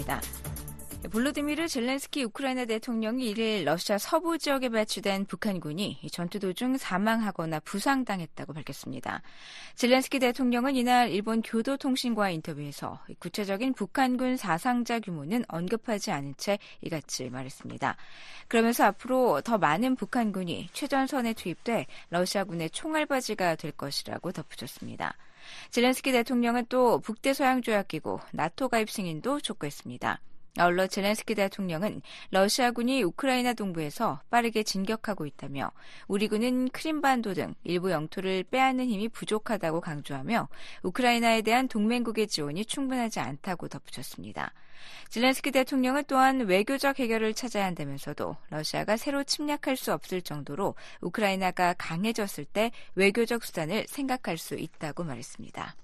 시작합니다. 볼로디미르 젤렌스키 우크라이나 대통령이 이를 러시아 서부 지역에 배치된 북한군이 전투 도중 사망하거나 부상당했다고 밝혔습니다. 젤렌스키 대통령은 이날 일본 교도통신과의 인터뷰에서 구체적인 북한군 사상자 규모는 언급하지 않은 채 이같이 말했습니다. 그러면서 앞으로 더 많은 북한군이 최전선에 투입돼 러시아군의 총알바지가 될 것이라고 덧붙였습니다. 젤렌스키 대통령은 또 북대서양조약기구 나토 가입 승인도 촉구했습니다. 아울러 젤렌스키 대통령은 러시아군이 우크라이나 동부에서 빠르게 진격하고 있다며 우리 군은 크림반도 등 일부 영토를 빼앗는 힘이 부족하다고 강조하며 우크라이나에 대한 동맹국의 지원이 충분하지 않다고 덧붙였습니다. 젤렌스키 대통령은 또한 외교적 해결을 찾아야 한다면서도 러시아가 새로 침략할 수 없을 정도로 우크라이나가 강해졌을 때 외교적 수단을 생각할 수 있다고 말했습니다.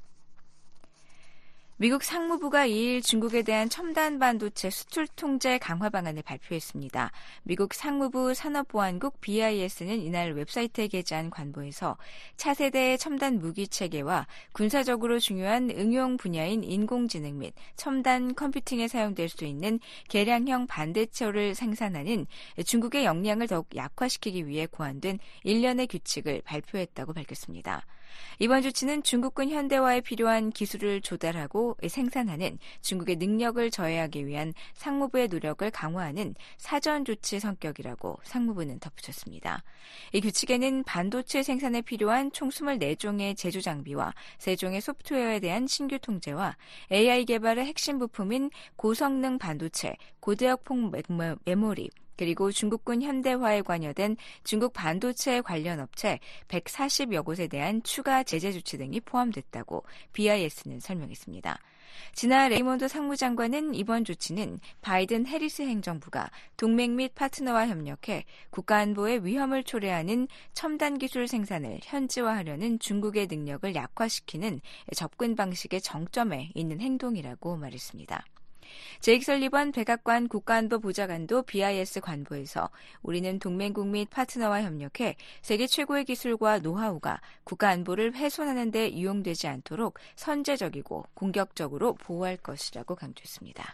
미국 상무부가 2일 중국에 대한 첨단 반도체 수출 통제 강화 방안을 발표했습니다. 미국 상무부 산업보안국 BIS는 이날 웨브사이트에 게재한 관보에서 차세대의 첨단 무기 체계와 군사적으로 중요한 응용 분야인 인공지능 및 첨단 컴퓨팅에 사용될 수 있는 개량형 반도체를 생산하는 중국의 역량을 더욱 약화시키기 위해 고안된 일련의 규칙을 발표했다고 밝혔습니다. 이번 조치는 중국군 현대화에 필요한 기술을 조달하고 생산하는 중국의 능력을 저해하기 위한 상무부의 노력을 강화하는 사전 조치 성격이라고 상무부는 덧붙였습니다. 이 규칙에는 반도체 생산에 필요한 총 24종의 제조 장비와 3종의 소프트웨어에 대한 신규 통제와 AI 개발의 핵심 부품인 고성능 반도체, 고대역폭 메모리, 그리고 중국군 현대화에 관여된 중국 반도체 관련 업체 140여 곳에 대한 추가 제재 조치 등이 포함됐다고 BIS는 설명했습니다. 지나 레이몬드 상무장관은 이번 조치는 바이든 해리스 행정부가 동맹 및 파트너와 협력해 국가안보에 위험을 초래하는 첨단 기술 생산을 현지화하려는 중국의 능력을 약화시키는 접근 방식의 정점에 있는 행동이라고 말했습니다. 제익 설리번 백악관 국가안보 보좌관도 BIS 관보에서 우리는 동맹국 및 파트너와 협력해 세계 최고의 기술과 노하우가 국가안보를 훼손하는 데 이용되지 않도록 선제적이고 공격적으로 보호할 것이라고 강조했습니다.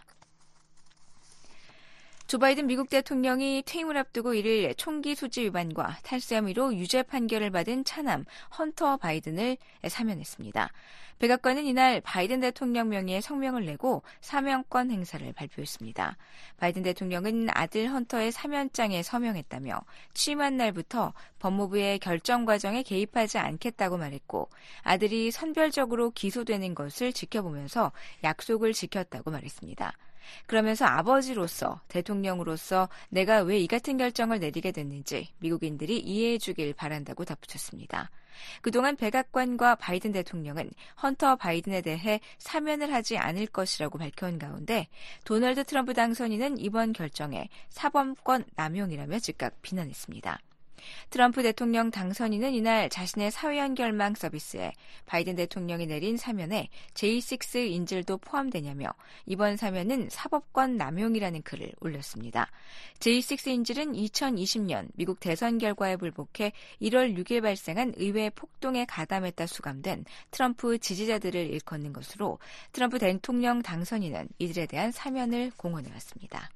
조 바이든 미국 대통령이 퇴임을 앞두고 이를 총기 소지 위반과 탈세 혐의로 유죄 판결을 받은 차남 헌터 바이든을 사면했습니다. 백악관은 이날 바이든 대통령 명의의 성명을 내고 사면권 행사를 발표했습니다. 바이든 대통령은 아들 헌터의 사면장에 서명했다며 취임한 날부터 법무부의 결정 과정에 개입하지 않겠다고 말했고 아들이 선별적으로 기소되는 것을 지켜보면서 약속을 지켰다고 말했습니다. 그러면서 아버지로서 대통령으로서 내가 왜 이 같은 결정을 내리게 됐는지 미국인들이 이해해 주길 바란다고 덧붙였습니다. 그동안 백악관과 바이든 대통령은 헌터 바이든에 대해 사면을 하지 않을 것이라고 밝혀온 가운데 도널드 트럼프 당선인은 이번 결정에 사법권 남용이라며 즉각 비난했습니다. 트럼프 대통령 당선인은 이날 자신의 사회연결망 서비스에 바이든 대통령이 내린 사면에 J6 인질도 포함되냐며 이번 사면은 사법권 남용이라는 글을 올렸습니다. J6 인질은 2020년 미국 대선 결과에 불복해 1월 6일 발생한 의회 폭동에 가담했다 수감된 트럼프 지지자들을 일컫는 것으로 트럼프 대통령 당선인은 이들에 대한 사면을 공언해왔습니다.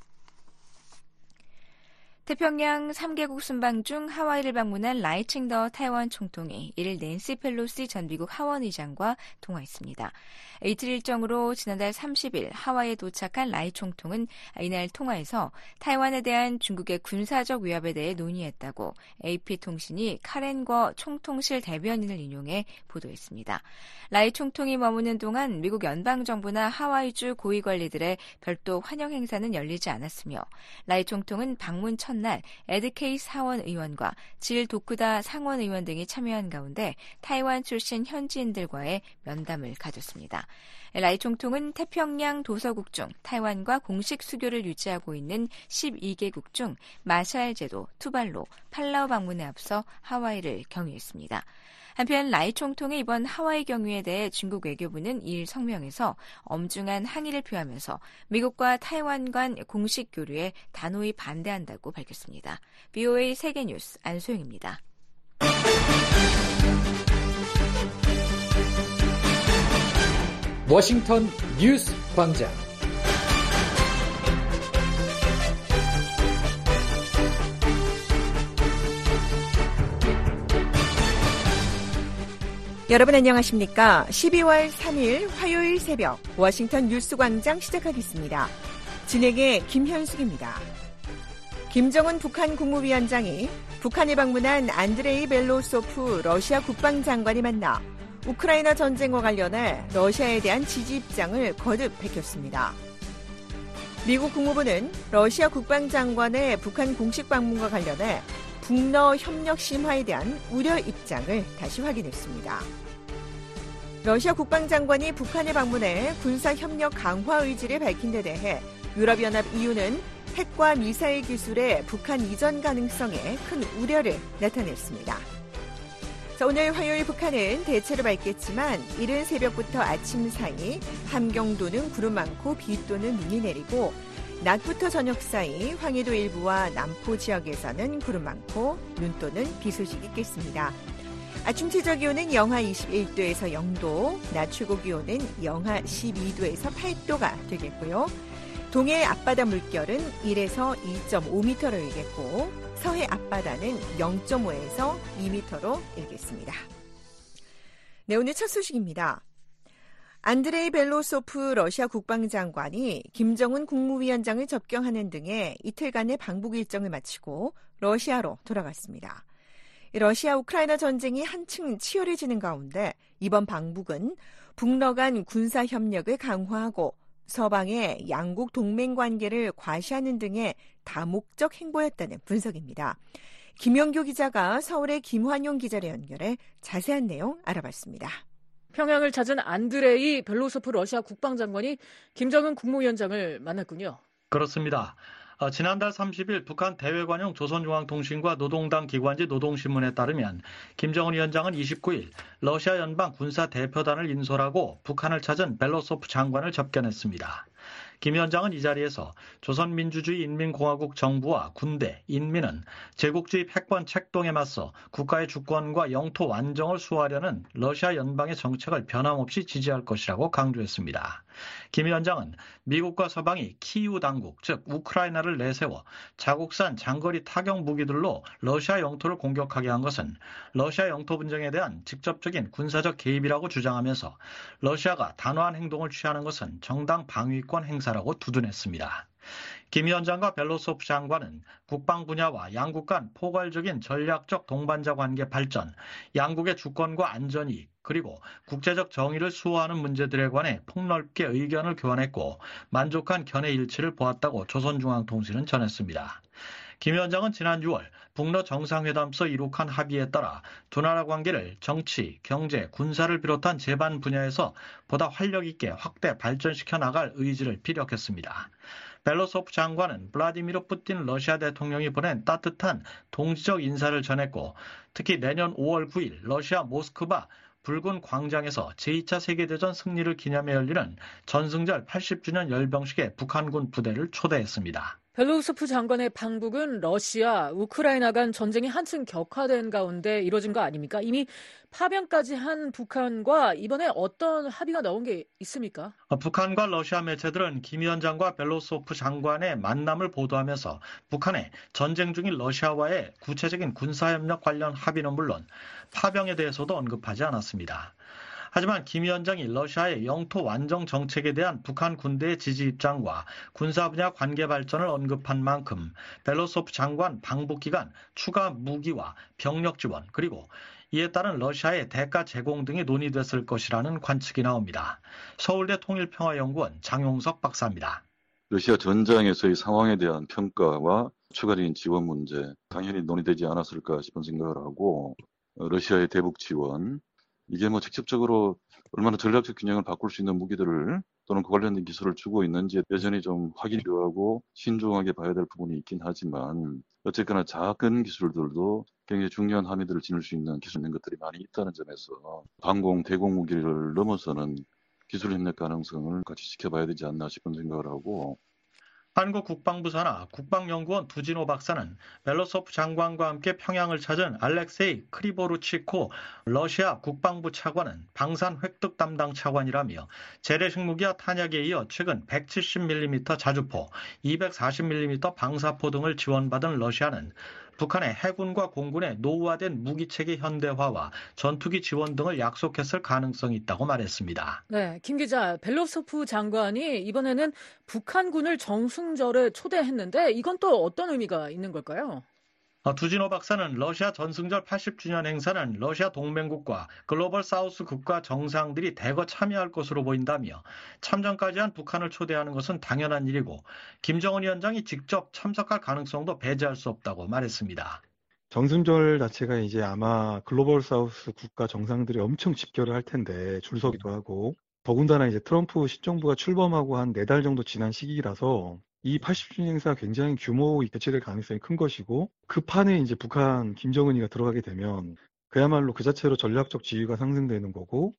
태평양 3개국 순방 중 하와이를 방문한 라이칭더 타이완 총통이 이를 낸시 펠로시 전 미국 하원 의장과 통화했습니다. 이틀 일정으로 지난달 30일 하와이에 도착한 라이 총통은 이날 통화에서 타이완에 대한 중국의 군사적 위협에 대해 논의했다고 AP통신이 카렌거 총통실 대변인을 인용해 보도했습니다. 라이 총통이 머무는 동안 미국 연방정부나 하와이주 고위관리들의 별도 환영 행사는 열리지 않았으며 라이 총통은 방문 첫날 에드케이스 하원 의원과 질 도쿠다 상원 의원 등이 참여한 가운데 타이완 출신 현지인들과의 면담을 가졌습니다. 라이 총통은 태평양 도서국 중 타이완과 공식 수교를 유지하고 있는 12개국 중 마샬 제도, 투발루, 팔라우 방문에 앞서 하와이를 경유했습니다. 한편 라이 총통의 이번 하와이 경유에 대해 중국 외교부는 2일 성명에서 엄중한 항의를 표하면서 미국과 타이완 간 공식 교류에 단호히 반대한다고 밝혔습니다. BOA 세계뉴스 안소영입니다. 워싱턴 뉴스 광장 여러분 안녕하십니까? 12월 3일 화요일 새벽 워싱턴 뉴스광장 시작하겠습니다. 진행의 김현숙입니다. 김정은 북한 국무위원장이 북한에 방문한 안드레이 벨로소프 러시아 국방장관이 만나 우크라이나 전쟁과 관련해 러시아에 대한 지지 입장을 거듭 밝혔습니다. 미국 국무부는 러시아 국방장관의 북한 공식 방문과 관련해 북러 협력 심화에 대한 우려 입장을 다시 확인했습니다. 러시아 국방장관이 북한에 방문해 군사협력 강화 의지를 밝힌 데 대해 유럽연합 EU는 핵과 미사일 기술의 북한 이전 가능성에 큰 우려를 나타냈습니다. 자, 오늘 화요일 북한은 대체로 맑겠지만 이른 새벽부터 아침 사이 함경 도는 구름 많고 비 또는 눈이 내리고 낮부터 저녁 사이 황해도 일부와 남포 지역에서는 구름 많고 눈 또는 비 소식이 있겠습니다. 아침 최저 기온은 영하 21도에서 0도, 낮 최고 기온은 영하 12도에서 8도가 되겠고요. 동해 앞바다 물결은 1에서 2.5m로 일겠고 서해 앞바다는 0.5에서 2m로 일겠습니다. 네, 오늘 첫 소식입니다. 안드레이 벨로소프 러시아 국방장관이 김정은 국무위원장을 접경하는 등의 이틀간의 방북 일정을 마치고 러시아로 돌아갔습니다. 러시아 우크라이나 전쟁이 한층 치열해지는 가운데 이번 방북은 북러 간 군사협력을 강화하고 서방의 양국 동맹 관계를 과시하는 등의 다목적 행보였다는 분석입니다. 김영교 기자가 서울의 김환용 기자를 연결해 자세한 내용 알아봤습니다. 평양을 찾은 안드레이 벨로소프 러시아 국방장관이 김정은 국무위원장을 만났군요. 그렇습니다. 지난달 30일 북한 대외관용 조선중앙통신과 노동당 기관지 노동신문에 따르면 김정은 위원장은 29일 러시아 연방 군사대표단을 인솔하고 북한을 찾은 벨로소프 장관을 접견했습니다. 김 위원장은 이 자리에서 조선민주주의 인민공화국 정부와 군대, 인민은 제국주의 패권 책동에 맞서 국가의 주권과 영토 완정을 수호하려는 러시아 연방의 정책을 변함없이 지지할 것이라고 강조했습니다. 김 위원장은 미국과 서방이 키이우 당국, 즉 우크라이나를 내세워 자국산 장거리 타격 무기들로 러시아 영토를 공격하게 한 것은 러시아 영토 분쟁에 대한 직접적인 군사적 개입이라고 주장하면서 러시아가 단호한 행동을 취하는 것은 정당 방위권 행사라고 두둔했습니다. 김 위원장과 벨로소프 장관은 국방 분야와 양국 간 포괄적인 전략적 동반자 관계 발전, 양국의 주권과 안전이익, 그리고 국제적 정의를 수호하는 문제들에 관해 폭넓게 의견을 교환했고 만족한 견해 일치를 보았다고 조선중앙통신은 전했습니다. 김 위원장은 지난 6월 북러 정상회담서 이룩한 합의에 따라 두 나라 관계를 정치, 경제, 군사를 비롯한 제반 분야에서 보다 활력 있게 확대 발전시켜 나갈 의지를 피력했습니다. 벨로소프 장관은 블라디미르 푸틴 러시아 대통령이 보낸 따뜻한 동지적 인사를 전했고 특히 내년 5월 9일 러시아 모스크바 붉은 광장에서 제2차 세계대전 승리를 기념해 열리는 전승절 80주년 열병식에 북한군 부대를 초대했습니다. 벨로소프 장관의 방북은 러시아, 우크라이나 간 전쟁이 한층 격화된 가운데 이뤄진 거 아닙니까? 이미 파병까지 한 북한과 이번에 어떤 합의가 나온 게 있습니까? 북한과 러시아 매체들은 김 위원장과 벨로소프 장관의 만남을 보도하면서 북한의 전쟁 중인 러시아와의 구체적인 군사협력 관련 합의는 물론 파병에 대해서도 언급하지 않았습니다. 하지만 김 위원장이 러시아의 영토 완정 정책에 대한 북한 군대의 지지 입장과 군사 분야 관계 발전을 언급한 만큼 벨로소프 장관 방북 기간 추가 무기와 병력 지원 그리고 이에 따른 러시아의 대가 제공 등이 논의됐을 것이라는 관측이 나옵니다. 서울대 통일평화연구원 장용석 박사입니다. 러시아 전장에서의 상황에 대한 평가와 추가적인 지원 문제 당연히 논의되지 않았을까 싶은 생각을 하고 러시아의 대북 지원 이게 직접적으로 얼마나 전략적 균형을 바꿀 수 있는 무기들을 또는 그 관련된 기술을 주고 있는지 여전히 좀 확인이 필요하고 신중하게 봐야 될 부분이 있긴 하지만 어쨌거나 작은 기술들도 굉장히 중요한 함의들을 지닐 수 있는 기술 있는 것들이 많이 있다는 점에서 방공, 대공 무기를 넘어서는 기술 협력 가능성을 같이 지켜봐야 되지 않나 싶은 생각을 하고 한국국방부 산하 국방연구원 두진호 박사는 벨로소프 장관과 함께 평양을 찾은 알렉세이 크리보루치코 러시아 국방부 차관은 방산 획득 담당 차관이라며 재래식 무기와 탄약에 이어 최근 170mm 자주포, 240mm 방사포 등을 지원받은 러시아는 북한의 해군과 공군의 노후화된 무기체계 현대화와 전투기 지원 등을 약속했을 가능성이 있다고 말했습니다. 네, 김 기자, 벨로소프 장관이 이번에는 북한군을 정승절에 초대했는데 이건 또 어떤 의미가 있는 걸까요? 두진호 박사는 러시아 전승절 80주년 행사는 러시아 동맹국과 글로벌 사우스 국가 정상들이 대거 참여할 것으로 보인다며 참전까지 한 북한을 초대하는 것은 당연한 일이고 김정은 위원장이 직접 참석할 가능성도 배제할 수 없다고 말했습니다. 정승절 자체가 이제 아마 글로벌 사우스 국가 정상들이 엄청 집결을 할 텐데 줄 서기도 하고 더군다나 이제 트럼프 시정부가 출범하고 한 4달 정도 지난 시기라서 이 80주년 행사가 굉장히 규모 개최될 가능성이 큰 것이고 그 판에 이제 북한 김정은이가 들어가게 되면 그야말로 그 자체로 전략적 지위가 상승되는 거고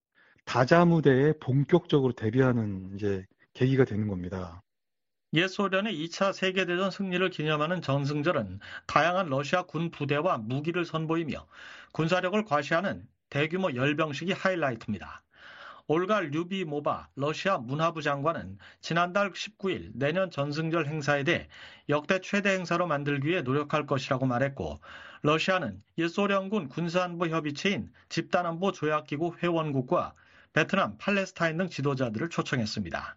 다자무대에 본격적으로 대비하는 이제 계기가 되는 겁니다. 옛 소련의 2차 세계대전 승리를 기념하는 전승절은 다양한 러시아 군 부대와 무기를 선보이며 군사력을 과시하는 대규모 열병식이 하이라이트입니다. 올가 류비모바 러시아 문화부 장관은 지난달 19일 내년 전승절 행사에 대해 역대 최대 행사로 만들기 위해 노력할 것이라고 말했고 러시아는 옛 소련군 군사안보 협의체인 집단안보 조약기구 회원국과 베트남, 팔레스타인 등 지도자들을 초청했습니다.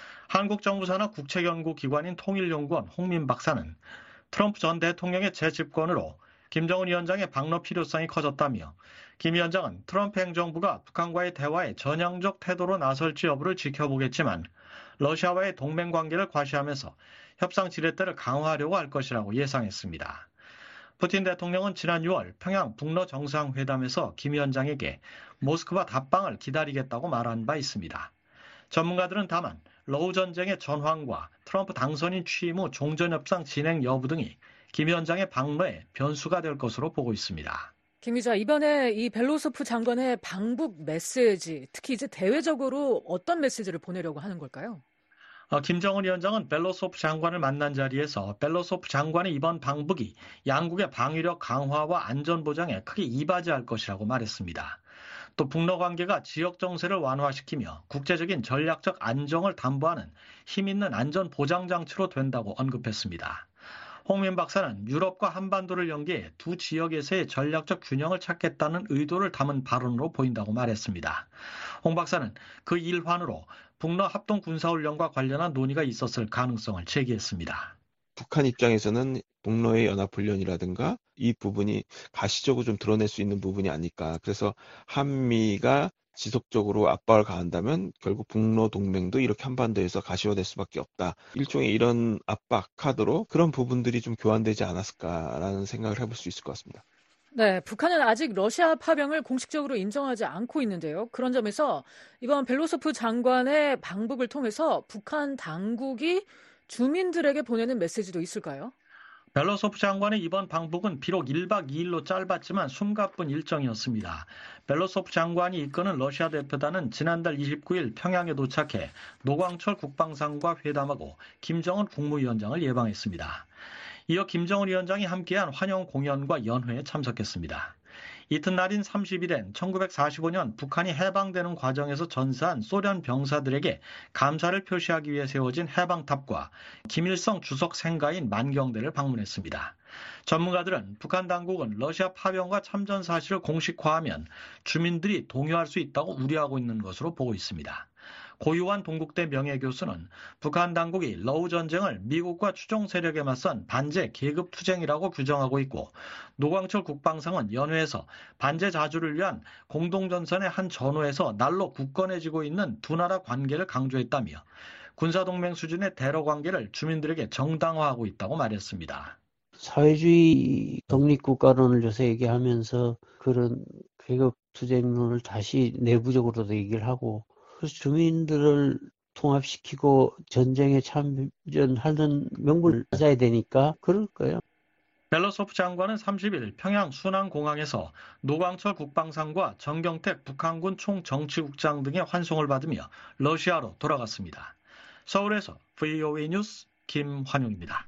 한국 정부 산하 국책연구기관인 통일연구원 홍민 박사는 트럼프 전 대통령의 재집권으로 김정은 위원장의 방러 필요성이 커졌다며 김 위원장은 트럼프 행정부가 북한과의 대화에 전향적 태도로 나설지 여부를 지켜보겠지만 러시아와의 동맹관계를 과시하면서 협상 지렛대를 강화하려고 할 것이라고 예상했습니다. 푸틴 대통령은 지난 6월 평양 북러 정상회담에서 김 위원장에게 모스크바 답방을 기다리겠다고 말한 바 있습니다. 전문가들은 다만 러우 전쟁의 전황과 트럼프 당선인 취임 후 종전협상 진행 여부 등이 김 위원장의 방러에 변수가 될 것으로 보고 있습니다. 김 기자, 이번에 이 벨로소프 장관의 방북 메시지, 특히 이제 대외적으로 어떤 메시지를 보내려고 하는 걸까요? 김정은 위원장은 벨로소프 장관을 만난 자리에서 벨로소프 장관의 이번 방북이 양국의 방위력 강화와 안전 보장에 크게 이바지할 것이라고 말했습니다. 또 북러 관계가 지역 정세를 완화시키며 국제적인 전략적 안정을 담보하는 힘있는 안전 보장 장치로 된다고 언급했습니다. 홍민 박사는 유럽과 한반도를 연계해 두 지역에서의 전략적 균형을 찾겠다는 의도를 담은 발언으로 보인다고 말했습니다. 홍 박사는 그 일환으로 북러 합동 군사훈련과 관련한 논의가 있었을 가능성을 제기했습니다. 북한 입장에서는 북러의 연합훈련이라든가 이 부분이 가시적으로 좀 드러낼 수 있는 부분이 아닐까. 그래서 한미가 지속적으로 압박을 가한다면 결국 북러 동맹도 이렇게 한반도에서 가시화될 수밖에 없다. 일종의 이런 압박 카드로 그런 부분들이 좀 교환되지 않았을까라는 생각을 해볼 수 있을 것 같습니다. 네, 북한은 아직 러시아 파병을 공식적으로 인정하지 않고 있는데요. 그런 점에서 이번 벨로소프 장관의 방북을 통해서 북한 당국이 주민들에게 보내는 메시지도 있을까요? 벨로소프 장관의 이번 방북은 비록 1박 2일로 짧았지만 숨가쁜 일정이었습니다. 벨로소프 장관이 이끄는 러시아 대표단은 지난달 29일 평양에 도착해 노광철 국방상과 회담하고 김정은 국무위원장을 예방했습니다. 이어 김정은 위원장이 함께한 환영 공연과 연회에 참석했습니다. 이튿날인 30일엔 1945년 북한이 해방되는 과정에서 전사한 소련 병사들에게 감사를 표시하기 위해 세워진 해방탑과 김일성 주석 생가인 만경대를 방문했습니다. 전문가들은 북한 당국은 러시아 파병과 참전 사실을 공식화하면 주민들이 동요할 수 있다고 우려하고 있는 것으로 보고 있습니다. 고유한 동국대 명예교수는 북한 당국이 러우 전쟁을 미국과 추종 세력에 맞선 반제 계급 투쟁이라고 규정하고 있고 노광철 국방상은 연회에서 반제 자주를 위한 공동전선의 한 전후에서 날로 굳건해지고 있는 두 나라 관계를 강조했다며 군사동맹 수준의 대러 관계를 주민들에게 정당화하고 있다고 말했습니다. 사회주의 독립국가론을 요새 얘기하면서 그런 계급 투쟁론을 다시 내부적으로도 얘기를 하고 그래서 주민들을 통합시키고 전쟁에 참전하는 명분을 찾아야 되니까 그럴 거예요. 벨로소프 장관은 30일 평양 순안공항에서 노광철 국방상과 정경택 북한군 총정치국장 등의 환송을 받으며 러시아로 돌아갔습니다. 서울에서 VOA 뉴스 김환용입니다.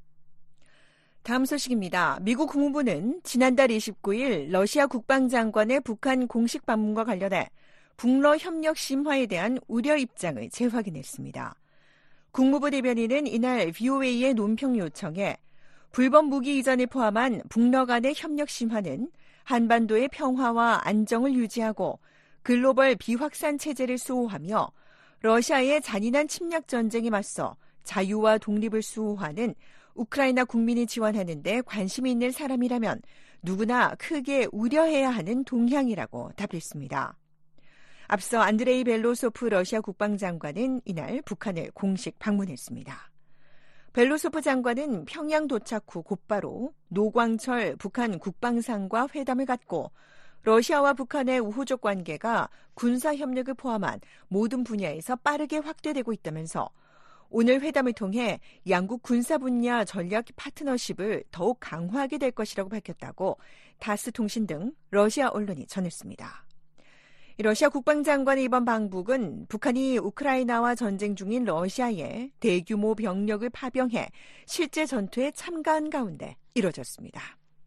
다음 소식입니다. 미국 국무부는 지난달 29일 러시아 국방장관의 북한 공식 방문과 관련해 북러 협력 심화에 대한 우려 입장을 재확인했습니다. 국무부 대변인은 이날 VOA의 논평 요청에 불법 무기 이전을 포함한 북러 간의 협력 심화는 한반도의 평화와 안정을 유지하고 글로벌 비확산 체제를 수호하며 러시아의 잔인한 침략 전쟁에 맞서 자유와 독립을 수호하는 우크라이나 국민이 지원하는 데 관심이 있는 사람이라면 누구나 크게 우려해야 하는 동향이라고 답했습니다. 앞서 안드레이 벨로소프 러시아 국방장관은 이날 북한을 공식 방문했습니다. 벨로소프 장관은 평양 도착 후 곧바로 노광철 북한 국방상과 회담을 갖고 러시아와 북한의 우호적 관계가 군사협력을 포함한 모든 분야에서 빠르게 확대되고 있다면서 오늘 회담을 통해 양국 군사 분야 전략 파트너십을 더욱 강화하게 될 것이라고 밝혔다고 타스 통신 등 러시아 언론이 전했습니다. 러시아 국방장관의 이번 방북은 북한이 우크라이나와 전쟁 중인 러시아에 대규모 병력을 파병해 실제 전투에 참가한 가운데 이뤄졌습니다.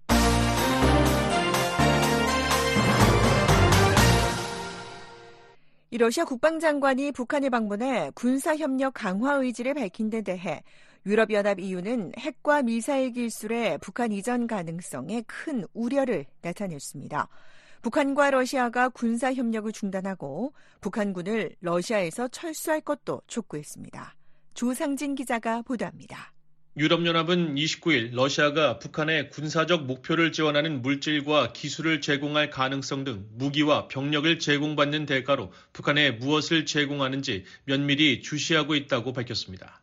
러시아 국방장관이 북한을 방문해 군사협력 강화 의지를 밝힌 데 대해 유럽연합 EU는 핵과 미사일 기술의 북한 이전 가능성에 큰 우려를 나타냈습니다. 북한과 러시아가 군사협력을 중단하고 북한군을 러시아에서 철수할 것도 촉구했습니다. 조상진 기자가 보도합니다. 유럽연합은 29일 러시아가 북한의 군사적 목표를 지원하는 물질과 기술을 제공할 가능성 등 무기와 병력을 제공받는 대가로 북한에 무엇을 제공하는지 면밀히 주시하고 있다고 밝혔습니다.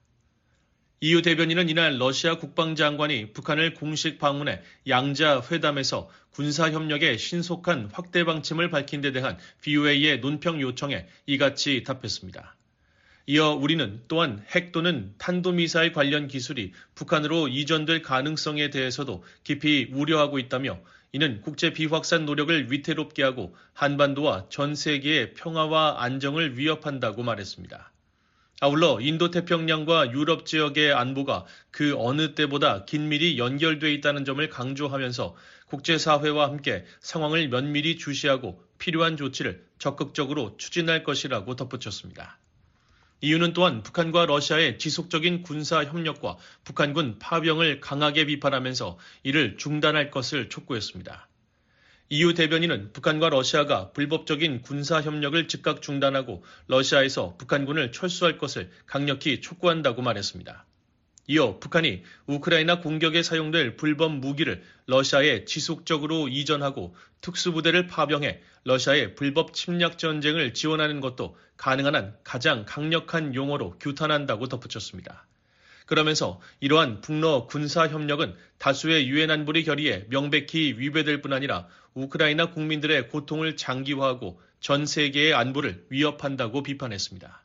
EU 대변인은 이날 러시아 국방장관이 북한을 공식 방문해 양자 회담에서 군사협력의 신속한 확대 방침을 밝힌 데 대한 VOA의 논평 요청에 이같이 답했습니다. 이어 우리는 또한 핵 또는 탄도미사일 관련 기술이 북한으로 이전될 가능성에 대해서도 깊이 우려하고 있다며 이는 국제 비확산 노력을 위태롭게 하고 한반도와 전 세계의 평화와 안정을 위협한다고 말했습니다. 아울러 인도태평양과 유럽 지역의 안보가 그 어느 때보다 긴밀히 연결돼 있다는 점을 강조하면서 국제사회와 함께 상황을 면밀히 주시하고 필요한 조치를 적극적으로 추진할 것이라고 덧붙였습니다. EU는 또한 북한과 러시아의 지속적인 군사 협력과 북한군 파병을 강하게 비판하면서 이를 중단할 것을 촉구했습니다. EU 대변인은 북한과 러시아가 불법적인 군사 협력을 즉각 중단하고 러시아에서 북한군을 철수할 것을 강력히 촉구한다고 말했습니다. 이어 북한이 우크라이나 공격에 사용될 불법 무기를 러시아에 지속적으로 이전하고 특수부대를 파병해 러시아의 불법 침략 전쟁을 지원하는 것도 가능한 한 가장 강력한 용어로 규탄한다고 덧붙였습니다. 그러면서 이러한 북러 군사협력은 다수의 유엔 안보리 결의에 명백히 위배될 뿐 아니라 우크라이나 국민들의 고통을 장기화하고 전 세계의 안보를 위협한다고 비판했습니다.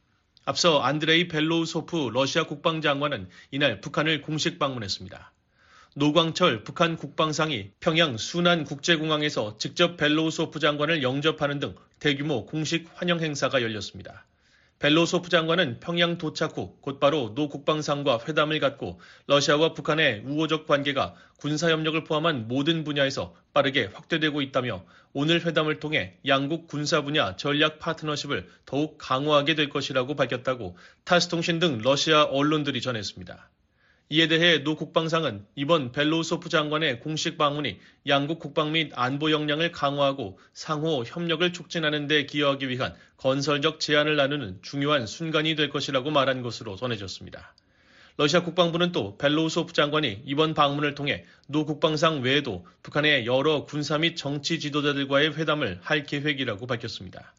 앞서 안드레이 벨로우소프 러시아 국방장관은 이날 북한을 공식 방문했습니다. 노광철 북한 국방상이 평양 순안국제공항에서 직접 벨로우소프 장관을 영접하는 등 대규모 공식 환영 행사가 열렸습니다. 벨로소프 장관은 평양 도착 후 곧바로 노 국방상과 회담을 갖고 러시아와 북한의 우호적 관계가 군사협력을 포함한 모든 분야에서 빠르게 확대되고 있다며 오늘 회담을 통해 양국 군사 분야 전략 파트너십을 더욱 강화하게 될 것이라고 밝혔다고 타스 통신 등 러시아 언론들이 전했습니다. 이에 대해 노 국방상은 이번 벨로소프 장관의 공식 방문이 양국 국방 및 안보 역량을 강화하고 상호 협력을 촉진하는 데 기여하기 위한 건설적 제안을 나누는 중요한 순간이 될 것이라고 말한 것으로 전해졌습니다. 러시아 국방부는 또 벨로소프 장관이 이번 방문을 통해 노 국방상 외에도 북한의 여러 군사 및 정치 지도자들과의 회담을 할 계획이라고 밝혔습니다.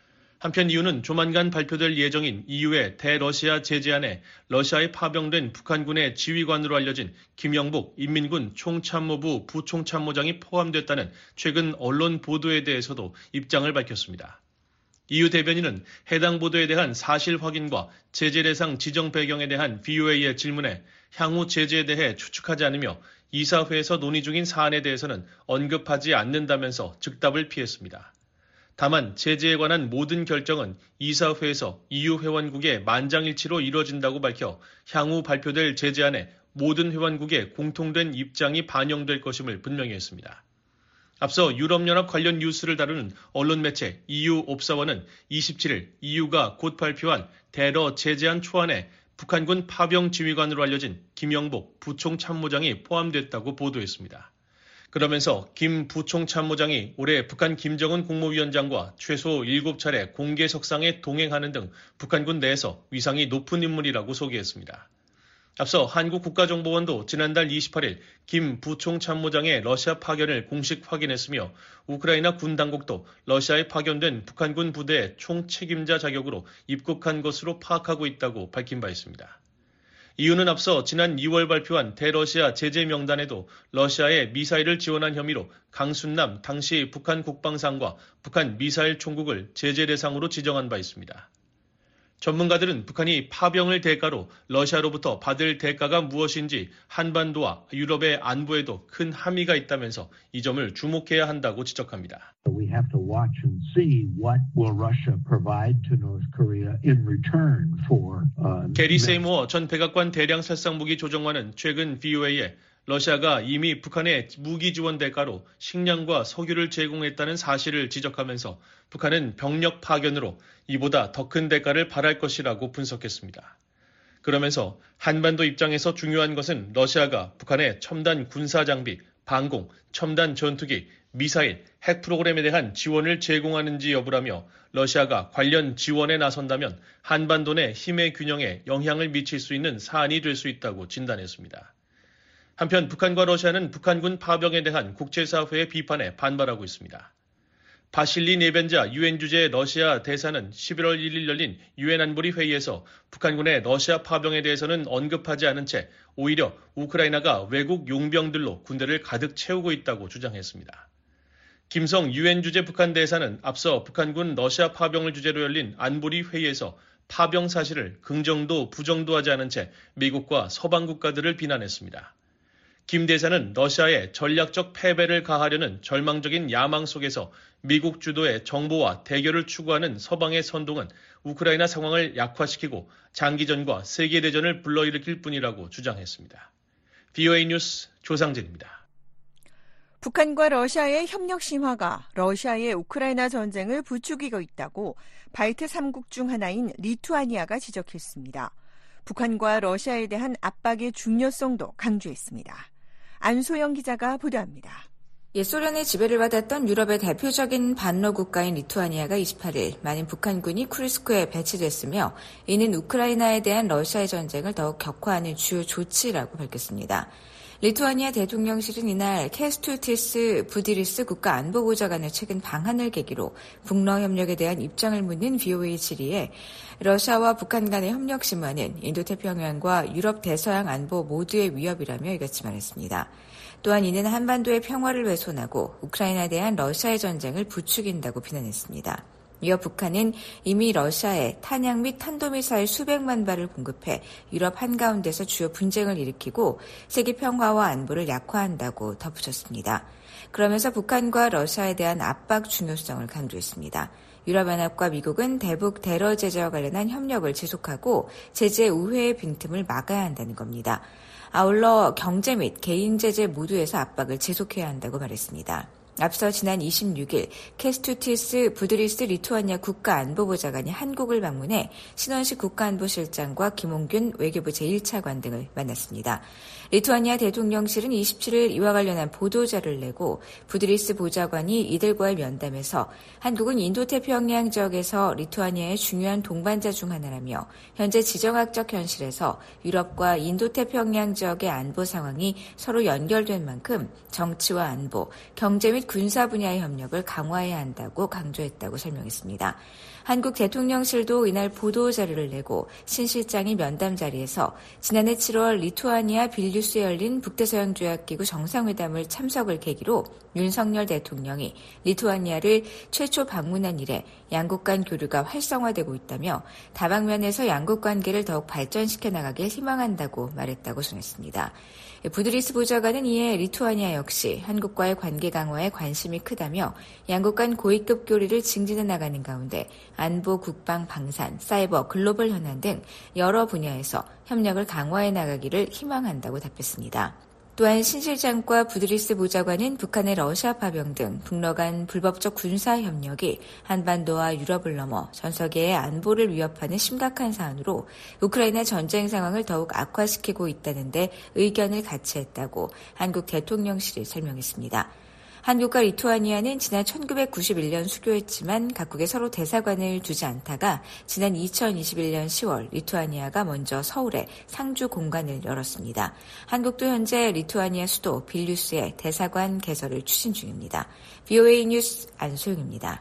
한편 EU는 조만간 발표될 예정인 EU의 대러시아 제재안에 러시아에 파병된 북한군의 지휘관으로 알려진 김영복 인민군 총참모부 부총참모장이 포함됐다는 최근 언론 보도에 대해서도 입장을 밝혔습니다. EU 대변인은 해당 보도에 대한 사실 확인과 제재 대상 지정 배경에 대한 VOA의 질문에 향후 제재에 대해 추측하지 않으며 이사회에서 논의 중인 사안에 대해서는 언급하지 않는다면서 즉답을 피했습니다. 다만 제재에 관한 모든 결정은 이사회에서 EU 회원국의 만장일치로 이뤄진다고 밝혀 향후 발표될 제재안에 모든 회원국의 공통된 입장이 반영될 것임을 분명히 했습니다. 앞서 유럽연합 관련 뉴스를 다루는 언론 매체 EU 옵서버는 27일 EU가 곧 발표한 대러 제재안 초안에 북한군 파병 지휘관으로 알려진 김영복 부총참모장이 포함됐다고 보도했습니다. 그러면서 김 부총참모장이 올해 북한 김정은 국무위원장과 최소 7차례 공개석상에 동행하는 등 북한군 내에서 위상이 높은 인물이라고 소개했습니다. 앞서 한국국가정보원도 지난달 28일 김 부총참모장의 러시아 파견을 공식 확인했으며 우크라이나 군 당국도 러시아에 파견된 북한군 부대의 총책임자 자격으로 입국한 것으로 파악하고 있다고 밝힌 바 있습니다. 이유는 앞서 지난 2월 발표한 대러시아 제재 명단에도 러시아에 미사일을 지원한 혐의로 강순남 당시 북한 국방상과 북한 미사일 총국을 제재 대상으로 지정한 바 있습니다. 전문가들은 북한이 파병을 대가로 러시아로부터 받을 대가가 무엇인지 한반도와 유럽의 안보에도 큰 함의가 있다면서 이 점을 주목해야 한다고 지적합니다. We have to watch and see what will Russia provide to North Korea in return for. 게리 세이모어 전 백악관 대량 살상무기 조정관은 최근 VOA에 러시아가 이미 북한에 무기 지원 대가로 식량과 석유를 제공했다는 사실을 지적하면서 북한은 병력 파견으로 이보다 더 큰 대가를 바랄 것이라고 분석했습니다. 그러면서 한반도 입장에서 중요한 것은 러시아가 북한에 첨단 군사 장비, 방공, 첨단 전투기, 미사일, 핵 프로그램에 대한 지원을 제공하는지 여부라며 러시아가 관련 지원에 나선다면 한반도 내 힘의 균형에 영향을 미칠 수 있는 사안이 될 수 있다고 진단했습니다. 한편 북한과 러시아는 북한군 파병에 대한 국제사회의 비판에 반발하고 있습니다. 바실리 네벤자 유엔 주재 러시아 대사는 11월 1일 열린 유엔 안보리 회의에서 북한군의 러시아 파병에 대해서는 언급하지 않은 채 오히려 우크라이나가 외국 용병들로 군대를 가득 채우고 있다고 주장했습니다. 김성 유엔 주재 북한 대사는 앞서 북한군 러시아 파병을 주제로 열린 안보리 회의에서 파병 사실을 긍정도 부정도 하지 않은 채 미국과 서방 국가들을 비난했습니다. 김 대사는 러시아의 전략적 패배를 가하려는 절망적인 야망 속에서 미국 주도의 정보와 대결을 추구하는 서방의 선동은 우크라이나 상황을 약화시키고 장기전과 세계대전을 불러일으킬 뿐이라고 주장했습니다. VOA 뉴스 조상진입니다. 북한과 러시아의 협력 심화가 러시아의 우크라이나 전쟁을 부추기고 있다고 발트 3국 중 하나인 리투아니아가 지적했습니다. 북한과 러시아에 대한 압박의 중요성도 강조했습니다. 안소영 기자가 보도합니다. 옛소련의 지배를 받았던 유럽의 대표적인 반러 국가인 리투아니아가 28일 만인 북한군이 쿠르스크에 배치됐으며 이는 우크라이나에 대한 러시아의 전쟁을 더욱 격화하는 주요 조치라고 밝혔습니다. 리투아니아 대통령실은 이날 케스투티스 부디리스 국가안보보좌관의 최근 방한을 계기로 북러 협력에 대한 입장을 묻는 VOA 질의에 러시아와 북한 간의 협력 심화는 인도태평양과 유럽 대서양 안보 모두의 위협이라며 이같이 말했습니다. 또한 이는 한반도의 평화를 훼손하고 우크라이나에 대한 러시아의 전쟁을 부추긴다고 비난했습니다. 이어 북한은 이미 러시아에 탄약 및 탄도미사일 수백만 발을 공급해 유럽 한가운데서 주요 분쟁을 일으키고 세계 평화와 안보를 약화한다고 덧붙였습니다. 그러면서 북한과 러시아에 대한 압박 중요성을 강조했습니다. 유럽연합과 미국은 대북 테러 제재와 관련한 협력을 지속하고 제재 우회의 빈틈을 막아야 한다는 겁니다. 아울러 경제 및 개인 제재 모두에서 압박을 지속해야 한다고 말했습니다. 앞서 지난 26일 케스투티스 부드리스 리투아니아 국가안보보좌관이 한국을 방문해 신원식 국가안보실장과 김홍균 외교부 제1차관 등을 만났습니다. 리투아니아 대통령실은 27일 이와 관련한 보도자를 내고 부드리스 보좌관이 이들과의 면담에서 한국은 인도태평양 지역에서 리투아니아의 중요한 동반자 중 하나라며 현재 지정학적 현실에서 유럽과 인도태평양 지역의 안보 상황이 서로 연결된 만큼 정치와 안보, 경제 및 군사 분야의 협력을 강화해야 한다고 강조했다고 설명했습니다. 한국 대통령실도 이날 보도자료를 내고 신 실장이 면담 자리에서 지난해 7월 리투아니아 빌뉴스에 열린 북대서양조약기구 정상회담을 참석을 계기로 윤석열 대통령이 리투아니아를 최초 방문한 이래 양국 간 교류가 활성화되고 있다며 다방면에서 양국 관계를 더욱 발전시켜 나가길 희망한다고 말했다고 전했습니다. 부드리스 보좌관은 이에 리투아니아 역시 한국과의 관계 강화에 관심이 크다며 양국 간 고위급 교류를 증진해 나가는 가운데 안보, 국방, 방산, 사이버, 글로벌 현안 등 여러 분야에서 협력을 강화해 나가기를 희망한다고 답했습니다. 또한 신 실장과 부드리스 보좌관은 북한의 러시아 파병 등 북러 간 불법적 군사 협력이 한반도와 유럽을 넘어 전 세계의 안보를 위협하는 심각한 사안으로 우크라이나 전쟁 상황을 더욱 악화시키고 있다는 데 의견을 같이 했다고 한국 대통령실이 설명했습니다. 한국과 리투아니아는 지난 1991년 수교했지만 각국에 서로 대사관을 두지 않다가 지난 2021년 10월 리투아니아가 먼저 서울에 상주 공관을 열었습니다. 한국도 현재 리투아니아 수도 빌뉴스에 대사관 개설을 추진 중입니다. VOA 뉴스 안소영입니다.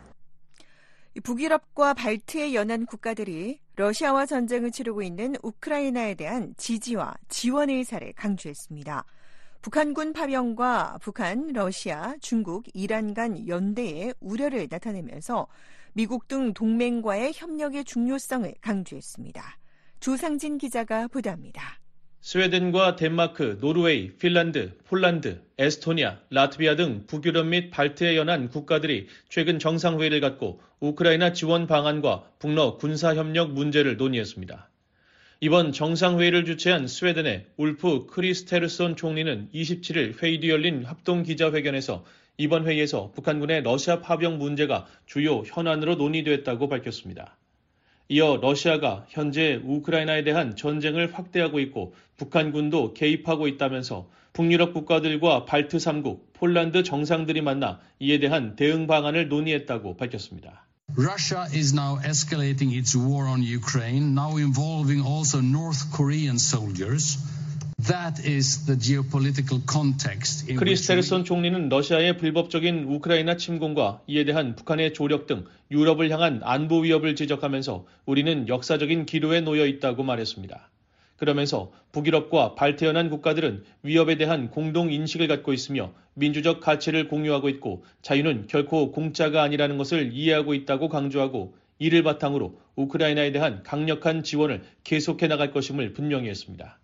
북유럽과 발트의 연안 국가들이 러시아와 전쟁을 치르고 있는 우크라이나에 대한 지지와 지원 의사를 강조했습니다. 북한군 파병과 북한, 러시아, 중국, 이란 간 연대의 우려를 나타내면서 미국 등 동맹과의 협력의 중요성을 강조했습니다. 조상진 기자가 보도합니다. 스웨덴과 덴마크, 노르웨이, 핀란드, 폴란드, 에스토니아, 라트비아 등 북유럽 및 발트해 연안 국가들이 최근 정상회의를 갖고 우크라이나 지원 방안과 북러 군사협력 문제를 논의했습니다. 이번 정상회의를 주최한 스웨덴의 울프 크리스테르손 총리는 27일 회의 뒤 열린 합동기자회견에서 이번 회의에서 북한군의 러시아 파병 문제가 주요 현안으로 논의됐다고 밝혔습니다. 이어 러시아가 현재 우크라이나에 대한 전쟁을 확대하고 있고 북한군도 개입하고 있다면서 북유럽 국가들과 발트 3국, 폴란드 정상들이 만나 이에 대한 대응 방안을 논의했다고 밝혔습니다. Russia is now escalating its war on Ukraine, now involving also North Korean soldiers. That is the geopolitical context. 크리스테르손 총리는 러시아의 불법적인 우크라이나 침공과 이에 대한 북한의 조력 등 유럽을 향한 안보 위협을 지적하면서 우리는 역사적인 기로에 놓여 있다고 말했습니다. 그러면서 북유럽과 발트연안 국가들은 위협에 대한 공동 인식을 갖고 있으며 민주적 가치를 공유하고 있고 자유는 결코 공짜가 아니라는 것을 이해하고 있다고 강조하고 이를 바탕으로 우크라이나에 대한 강력한 지원을 계속해 나갈 것임을 분명히 했습니다.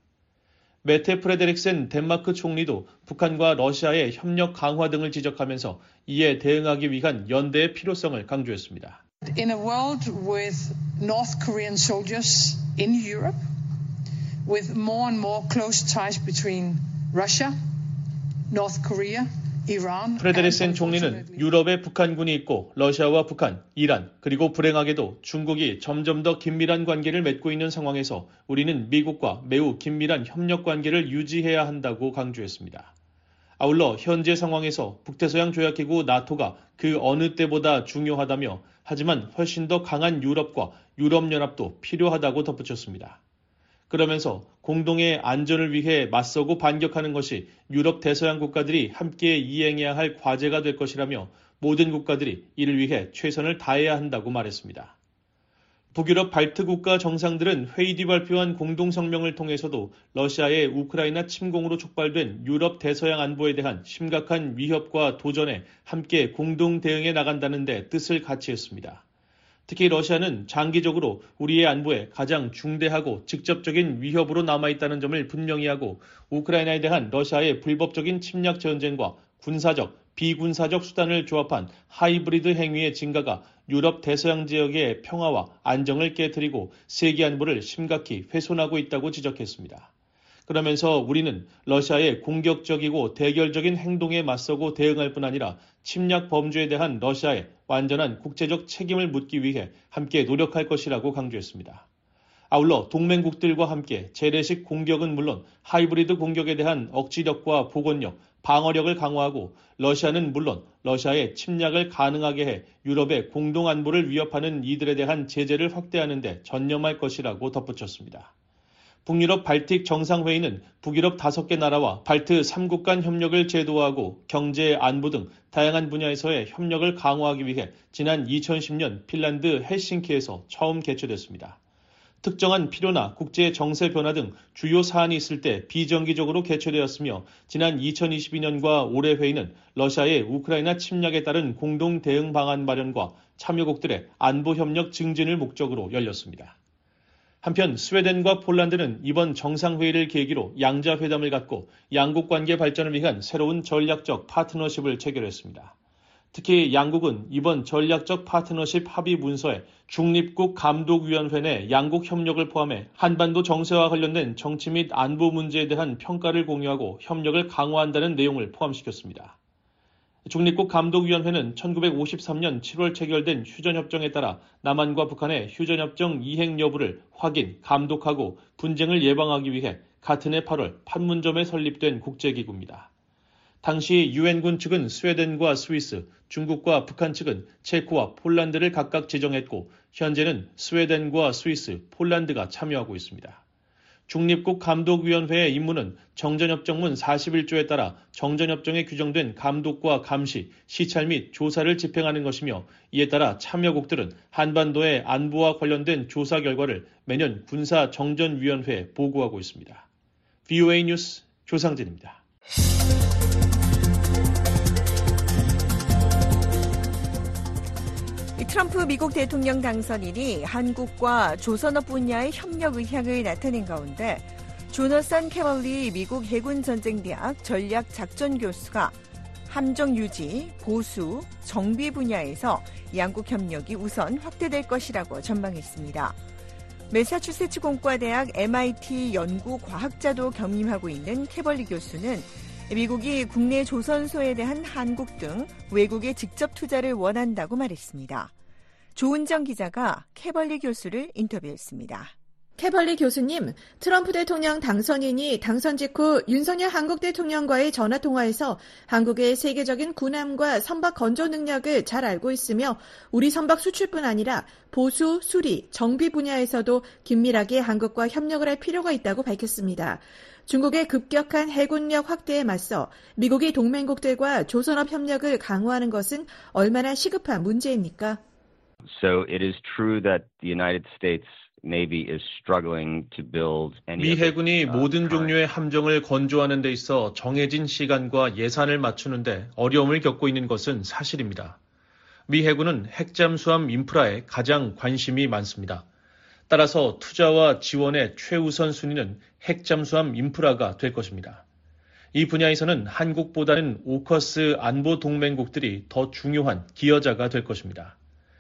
메테 프레데릭센 덴마크 총리도 북한과 러시아의 협력 강화 등을 지적하면서 이에 대응하기 위한 연대의 필요성을 강조했습니다. In a world with North Korean soldiers in Europe, with more and more close ties between Russia, North Korea, Iran. 프레데릭센 총리는 유럽에 북한군이 있고 러시아와 북한, 이란, 그리고 불행하게도 중국이 점점 더 긴밀한 관계를 맺고 있는 상황에서 우리는 미국과 매우 긴밀한 협력 관계를 유지해야 한다고 강조했습니다. 아울러 현재 상황에서 북대서양 조약기구 나토가 그 어느 때보다 중요하다며 하지만 훨씬 더 강한 유럽과 유럽연합도 필요하다고 덧붙였습니다. 그러면서 공동의 안전을 위해 맞서고 반격하는 것이 유럽 대서양 국가들이 함께 이행해야 할 과제가 될 것이라며 모든 국가들이 이를 위해 최선을 다해야 한다고 말했습니다. 북유럽 발트 국가 정상들은 회의 뒤 발표한 공동성명을 통해서도 러시아의 우크라이나 침공으로 촉발된 유럽 대서양 안보에 대한 심각한 위협과 도전에 함께 공동 대응해 나간다는 데 뜻을 같이 했습니다. 특히 러시아는 장기적으로 우리의 안보에 가장 중대하고 직접적인 위협으로 남아있다는 점을 분명히 하고 우크라이나에 대한 러시아의 불법적인 침략 전쟁과 군사적, 비군사적 수단을 조합한 하이브리드 행위의 증가가 유럽 대서양 지역의 평화와 안정을 깨트리고 세계 안보를 심각히 훼손하고 있다고 지적했습니다. 그러면서 우리는 러시아의 공격적이고 대결적인 행동에 맞서고 대응할 뿐 아니라 침략 범죄에 대한 러시아의 완전한 국제적 책임을 묻기 위해 함께 노력할 것이라고 강조했습니다. 아울러 동맹국들과 함께 재래식 공격은 물론 하이브리드 공격에 대한 억지력과 복원력, 방어력을 강화하고 러시아는 물론 러시아의 침략을 가능하게 해 유럽의 공동 안보를 위협하는 이들에 대한 제재를 확대하는 데 전념할 것이라고 덧붙였습니다. 북유럽 발틱 정상회의는 북유럽 5개 나라와 발트 3국 간 협력을 제도화하고 경제, 안보 등 다양한 분야에서의 협력을 강화하기 위해 지난 2010년 핀란드 헬싱키에서 처음 개최됐습니다. 특정한 필요나 국제 정세 변화 등 주요 사안이 있을 때 비정기적으로 개최되었으며 지난 2022년과 올해 회의는 러시아의 우크라이나 침략에 따른 공동 대응 방안 마련과 참여국들의 안보 협력 증진을 목적으로 열렸습니다. 한편 스웨덴과 폴란드는 이번 정상회의를 계기로 양자회담을 갖고 양국 관계 발전을 위한 새로운 전략적 파트너십을 체결했습니다. 특히 양국은 이번 전략적 파트너십 합의 문서에 중립국 감독위원회 내 양국 협력을 포함해 한반도 정세와 관련된 정치 및 안보 문제에 대한 평가를 공유하고 협력을 강화한다는 내용을 포함시켰습니다. 중립국 감독위원회는 1953년 7월 체결된 휴전협정에 따라 남한과 북한의 휴전협정 이행 여부를 확인, 감독하고 분쟁을 예방하기 위해 같은 해 8월 판문점에 설립된 국제기구입니다. 당시 유엔군 측은 스웨덴과 스위스, 중국과 북한 측은 체코와 폴란드를 각각 지정했고 현재는 스웨덴과 스위스, 폴란드가 참여하고 있습니다. 중립국 감독위원회의 임무는 정전협정문 41조에 따라 정전협정에 규정된 감독과 감시, 시찰 및 조사를 집행하는 것이며 이에 따라 참여국들은 한반도의 안보와 관련된 조사 결과를 매년 군사정전위원회에 보고하고 있습니다. VOA 뉴스 조상진입니다. 트럼프 미국 대통령 당선인이 한국과 조선업 분야의 협력 의향을 나타낸 가운데 조너선 캐벌리 미국 해군전쟁대학 전략작전교수가 함정 유지, 보수, 정비 분야에서 양국 협력이 우선 확대될 것이라고 전망했습니다. 매사추세츠 공과대학 MIT 연구과학자도 겸임하고 있는 캐벌리 교수는 미국이 국내 조선소에 대한 한국 등 외국의 직접 투자를 원한다고 말했습니다. 조은정 기자가 캐벌리 교수를 인터뷰했습니다. 캐벌리 교수님, 트럼프 대통령 당선인이 당선 직후 윤석열 한국 대통령과의 전화통화에서 한국의 세계적인 군함과 선박 건조 능력을 잘 알고 있으며 우리 선박 수출뿐 아니라 보수, 수리, 정비 분야에서도 긴밀하게 한국과 협력을 할 필요가 있다고 밝혔습니다. 중국의 급격한 해군력 확대에 맞서 미국이 동맹국들과 조선업 협력을 강화하는 것은 얼마나 시급한 문제입니까? So it is true that the United States Navy is struggling to build any 미 해군이 모든 종류의 함정을 건조하는 데 있어 정해진 시간과 예산을 맞추는데 어려움을 겪고 있는 것은 사실입니다. 미 해군은 핵잠수함 인프라에 가장 관심이 많습니다. 따라서 투자와 지원의 최우선 순위는 핵잠수함 인프라가 될 것입니다. 이 분야에서는 한국보다는 오커스 안보 동맹국들이 더 중요한 기여자가 될 것입니다.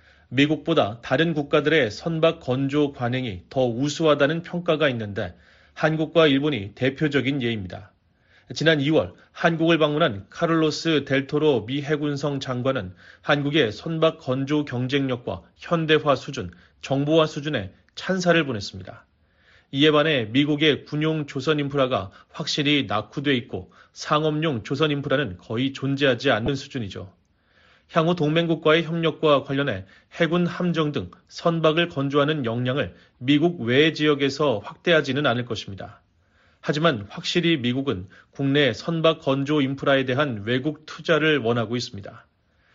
미국보다 다른 국가들의 선박 건조 관행이 더 우수하다는 평가가 있는데 한국과 일본이 대표적인 예입니다. 지난 2월 한국을 방문한 카를로스 델토로 미 해군성 장관은 한국의 선박 건조 경쟁력과 현대화 수준, 정보화 수준에 찬사를 보냈습니다. 이에 반해 미국의 군용 조선 인프라가 확실히 낙후돼 있고 상업용 조선 인프라는 거의 존재하지 않는 수준이죠. 향후 동맹국과의 협력과 관련해 해군 함정 등 선박을 건조하는 역량을 미국 외 지역에서 확대하지는 않을 것입니다. 하지만 확실히 미국은 국내 선박 건조 인프라에 대한 외국 투자를 원하고 있습니다.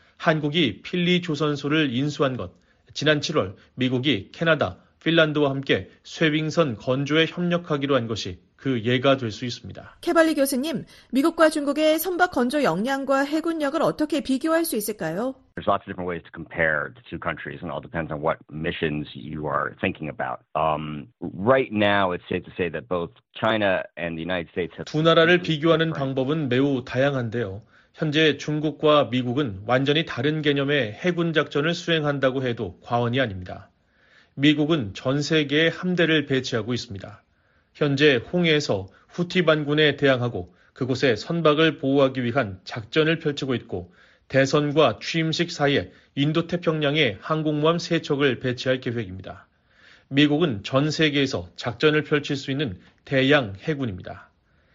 한국이 필리 조선소를 인수한 것, 지난 7월 미국이 캐나다, 핀란드와 함께 쇠빙선 건조에 협력하기로 한 것이 그 예가 될 수 있습니다. 캐벌리 교수님, 미국과 중국의 선박 건조 역량과 해군력을 어떻게 비교할 수 있을까요? There's lots of different ways to compare the two countries, and it all depends on what missions you are thinking about. Right now, it's safe to say that both China and the United States have... 두 나라를 비교하는 방법은 매우 다양한데요. 현재 중국과 미국은 완전히 다른 개념의 해군 작전을 수행한다고 해도 과언이 아닙니다. 미국은 전 세계에 함대를 배치하고 있습니다. 현재 홍해에서 후티 반군에 대항하고 그곳의 선박을 보호하기 위한 작전을 펼치고 있고 대선과 취임식 사이에 인도태평양에 항공모함 3척을 배치할 계획입니다. 미국은 전 세계에서 작전을 펼칠 수 있는 대양 해군입니다.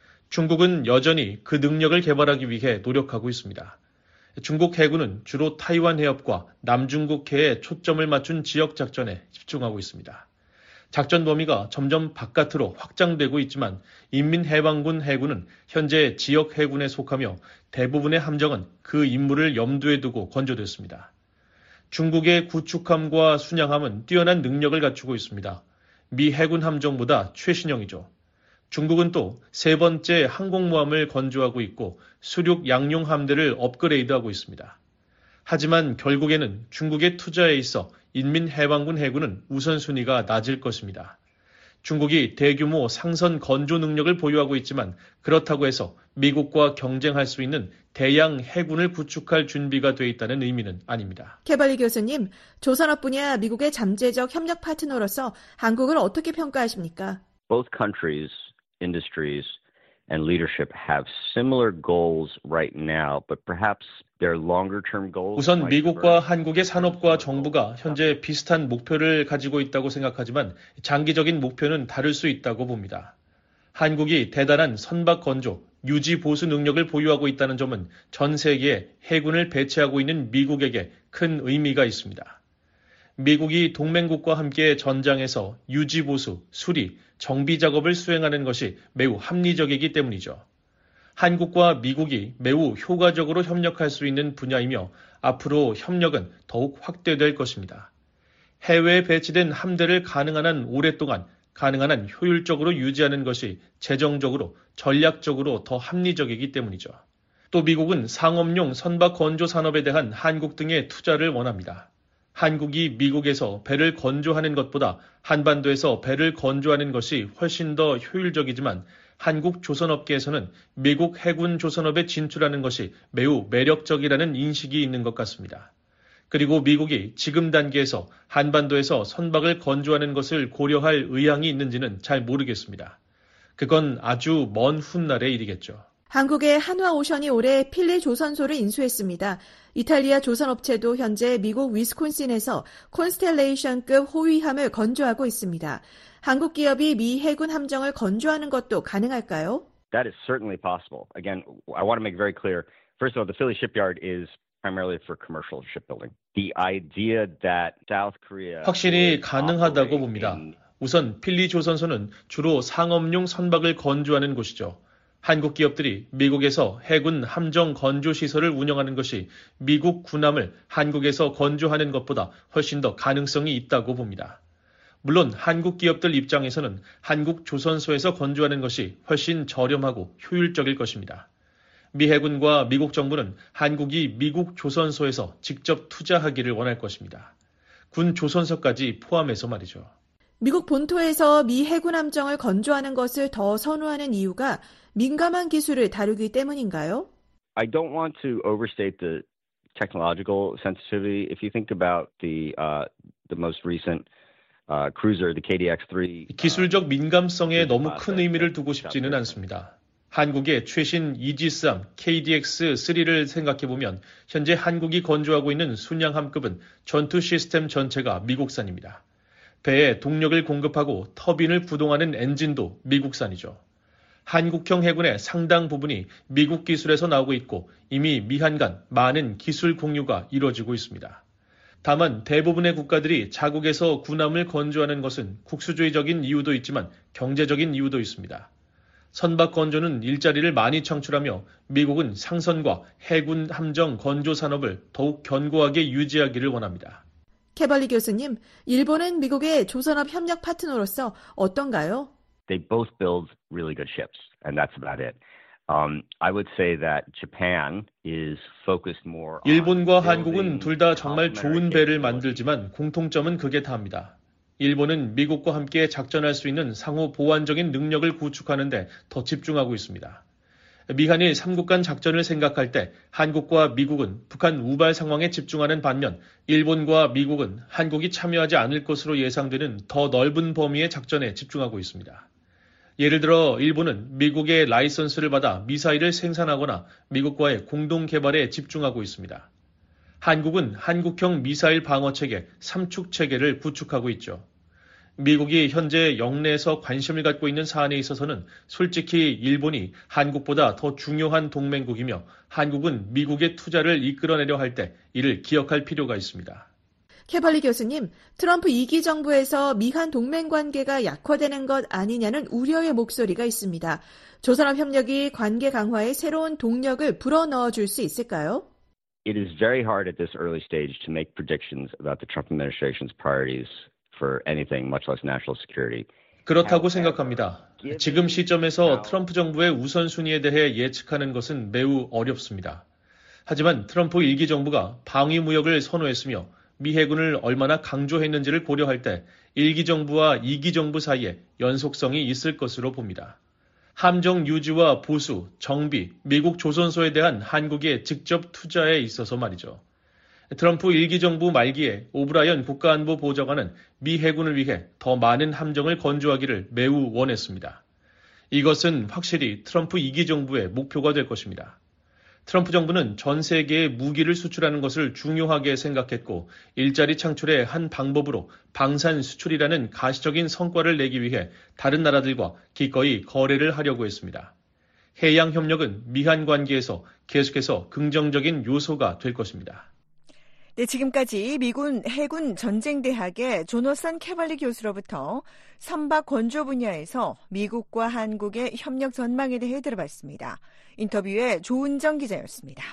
중국은 여전히 그 능력을 개발하기 위해 노력하고 있습니다. 중국 해군은 주로 타이완 해협과 남중국해에 초점을 맞춘 지역 작전에 집중하고 있습니다. 작전 범위가 점점 바깥으로 확장되고 있지만 인민해방군 해군은 현재 지역 해군에 속하며 대부분의 함정은 그 임무를 염두에 두고 건조됐습니다. 중국의 구축함과 순양함은 뛰어난 능력을 갖추고 있습니다. 미 해군 함정보다 최신형이죠. 중국은 또 세 번째 항공모함을 건조하고 있고 수륙 양용 함대를 업그레이드하고 있습니다. 하지만 결국에는 중국의 투자에 있어 인민해방군 해군은 우선순위가 낮을 것입니다. 중국이 대규모 상선 건조 능력을 보유하고 있지만 그렇다고 해서 미국과 경쟁할 수 있는 대양 해군을 구축할 준비가 돼 있다는 의미는 아닙니다. 캐벌리 교수님, 조선업 분야 미국의 잠재적 협력 파트너로서 한국을 어떻게 평가하십니까? Both countries, industries, and leadership have similar goals right now, but perhaps their longer-term goals. 우선 미국과 한국의 산업과 정부가 현재 비슷한 목표를 가지고 있다고 생각하지만 장기적인 목표는 다를 수 있다고 봅니다. 한국이 대단한 선박 건조, 유지 보수 능력을 보유하고 있다는 점은 전 세계에 해군을 배치하고 있는 미국에게 큰 의미가 있습니다. 미국이 동맹국과 함께 전장에서 유지 보수, 수리, 정비 작업을 수행하는 것이 매우 합리적이기 때문이죠. 한국과 미국이 매우 효과적으로 협력할 수 있는 분야이며 앞으로 협력은 더욱 확대될 것입니다. 해외에 배치된 함대를 가능한 한 오랫동안 가능한 한 효율적으로 유지하는 것이 재정적으로, 전략적으로 더 합리적이기 때문이죠. 또 미국은 상업용 선박 건조 산업에 대한 한국 등의 투자를 원합니다. 한국이 미국에서 배를 건조하는 것보다 한반도에서 배를 건조하는 것이 훨씬 더 효율적이지만 한국 조선업계에서는 미국 해군 조선업에 진출하는 것이 매우 매력적이라는 인식이 있는 것 같습니다. 그리고 미국이 지금 단계에서 한반도에서 선박을 건조하는 것을 고려할 의향이 있는지는 잘 모르겠습니다. 그건 아주 먼 훗날의 일이겠죠. 한국의 한화오션이 올해 필리 조선소를 인수했습니다. 이탈리아 조선업체도 현재 미국 위스콘신에서 콘스텔레이션급 호위함을 건조하고 있습니다. 한국 기업이 미 해군 함정을 건조하는 것도 가능할까요? That is certainly possible. Again, I want to make very clear. First of all, the Philly shipyard is primarily for commercial shipbuilding. The idea that South Korea 확실히 가능하다고 봅니다. 우선 필리 조선소는 주로 상업용 선박을 건조하는 곳이죠. 한국 기업들이 미국에서 해군 함정 건조 시설을 운영하는 것이 미국 군함을 한국에서 건조하는 것보다 훨씬 더 가능성이 있다고 봅니다. 물론 한국 기업들 입장에서는 한국 조선소에서 건조하는 것이 훨씬 저렴하고 효율적일 것입니다. 미 해군과 미국 정부는 한국이 미국 조선소에서 직접 투자하기를 원할 것입니다. 군 조선소까지 포함해서 말이죠. 미국 본토에서 미 해군 함정을 건조하는 것을 더 선호하는 이유가 민감한 기술을 다루기 때문인가요? I don't want to overstate the technological sensitivity. If you think about the most recent cruiser, the KDX-3. 기술적 민감성에 너무 큰 의미를 두고 싶지는 않습니다. 한국의 최신 이지스함 KDX-3를 생각해보면 현재 한국이 건조하고 있는 순양함급은 전투 시스템 전체가 미국산입니다. 배에 동력을 공급하고 터빈을 구동하는 엔진도 미국산이죠. 한국형 해군의 상당 부분이 미국 기술에서 나오고 있고 이미 미한 간 많은 기술 공유가 이루어지고 있습니다. 다만 대부분의 국가들이 자국에서 군함을 건조하는 것은 국수주의적인 이유도 있지만 경제적인 이유도 있습니다. 선박 건조는 일자리를 많이 창출하며 미국은 상선과 해군 함정 건조 산업을 더욱 견고하게 유지하기를 원합니다. 캐벌리 교수님, 일본은 미국의 조선업 협력 파트너로서 어떤가요? They both build really good ships, and that's about it. I would say that Japan is focused more on 일본과 한국은 둘 다 정말 좋은 배를 만들지만 공통점은 그게 다입니다. 일본은 미국과 함께 작전할 수 있는 상호 보완적인 능력을 구축하는 데 더 집중하고 있습니다. 미한일 3국 간 작전을 생각할 때 한국과 미국은 북한 우발 상황에 집중하는 반면 일본과 미국은 한국이 참여하지 않을 것으로 예상되는 더 넓은 범위의 작전에 집중하고 있습니다. 예를 들어 일본은 미국의 라이선스를 받아 미사일을 생산하거나 미국과의 공동 개발에 집중하고 있습니다. 한국은 한국형 미사일 방어체계, 삼축체계를 구축하고 있죠. 미국이 현재 영내에서 관심을 갖고 있는 사안에 있어서는 솔직히 일본이 한국보다 더 중요한 동맹국이며 한국은 미국의 투자를 이끌어내려 할 때 이를 기억할 필요가 있습니다. 캐벌리 교수님, 트럼프 2기 정부에서 미한 동맹 관계가 약화되는 것 아니냐는 우려의 목소리가 있습니다. 조선업 협력이 관계 강화에 새로운 동력을 불어넣어 줄 수 있을까요? It is very hard at this early stage to make predictions about the Trump administration's priorities for anything, much less national security. 그렇다고 생각합니다. 지금 시점에서 트럼프 정부의 우선순위에 대해 예측하는 것은 매우 어렵습니다. 하지만 트럼프 1기 정부가 방위무역을 선호했으며 미 해군을 얼마나 강조했는지를 고려할 때 1기 정부와 2기 정부 사이에 연속성이 있을 것으로 봅니다. 함정 유지와 보수, 정비, 미국 조선소에 대한 한국의 직접 투자에 있어서 말이죠. 트럼프 1기 정부 말기에 오브라이언 국가안보보좌관은 미 해군을 위해 더 많은 함정을 건조하기를 매우 원했습니다. 이것은 확실히 트럼프 2기 정부의 목표가 될 것입니다. 트럼프 정부는 전 세계에 무기를 수출하는 것을 중요하게 생각했고 일자리 창출의 한 방법으로 방산 수출이라는 가시적인 성과를 내기 위해 다른 나라들과 기꺼이 거래를 하려고 했습니다. 해양 협력은 미한 관계에서 계속해서 긍정적인 요소가 될 것입니다. 네, 지금까지 미군 해군 전쟁대학의 조너선 캐벌리 교수로부터 선박 건조 분야에서 미국과 한국의 협력 전망에 대해 들어봤습니다. 인터뷰에 조은정 기자였습니다.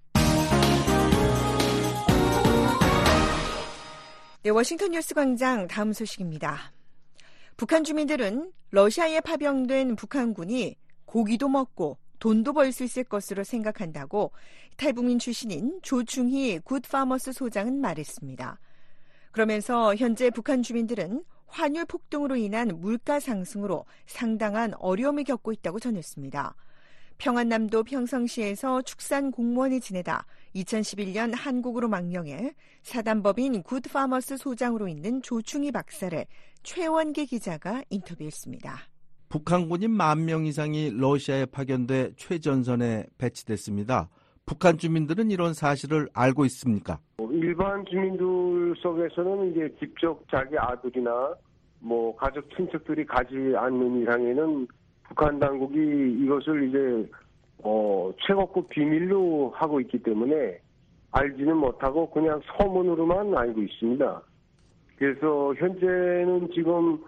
네, 워싱턴 뉴스 광장 다음 소식입니다. 북한 주민들은 러시아에 파병된 북한군이 고기도 먹고 돈도 벌 수 있을 것으로 생각한다고 탈북민 출신인 조충희 굿파머스 소장은 말했습니다. 그러면서 현재 북한 주민들은 환율 폭등으로 인한 물가 상승으로 상당한 어려움을 겪고 있다고 전했습니다. 평안남도 평성시에서 축산 공무원을 지내다 2011년 한국으로 망명해 사단법인 굿파머스 소장으로 있는 조충희 박사를 최원기 기자가 인터뷰했습니다. 북한군인 10,000명 이상이 러시아에 파견돼 최전선에 배치됐습니다. 북한 주민들은 이런 사실을 알고 있습니까? 일반 주민들 속에서는 이제 직접 자기 아들이나 가족 친척들이 가지 않는 이상에는 북한 당국이 이것을 이제 최고급 비밀로 하고 있기 때문에 알지는 못하고 그냥 소문으로만 알고 있습니다. 그래서 현재는 지금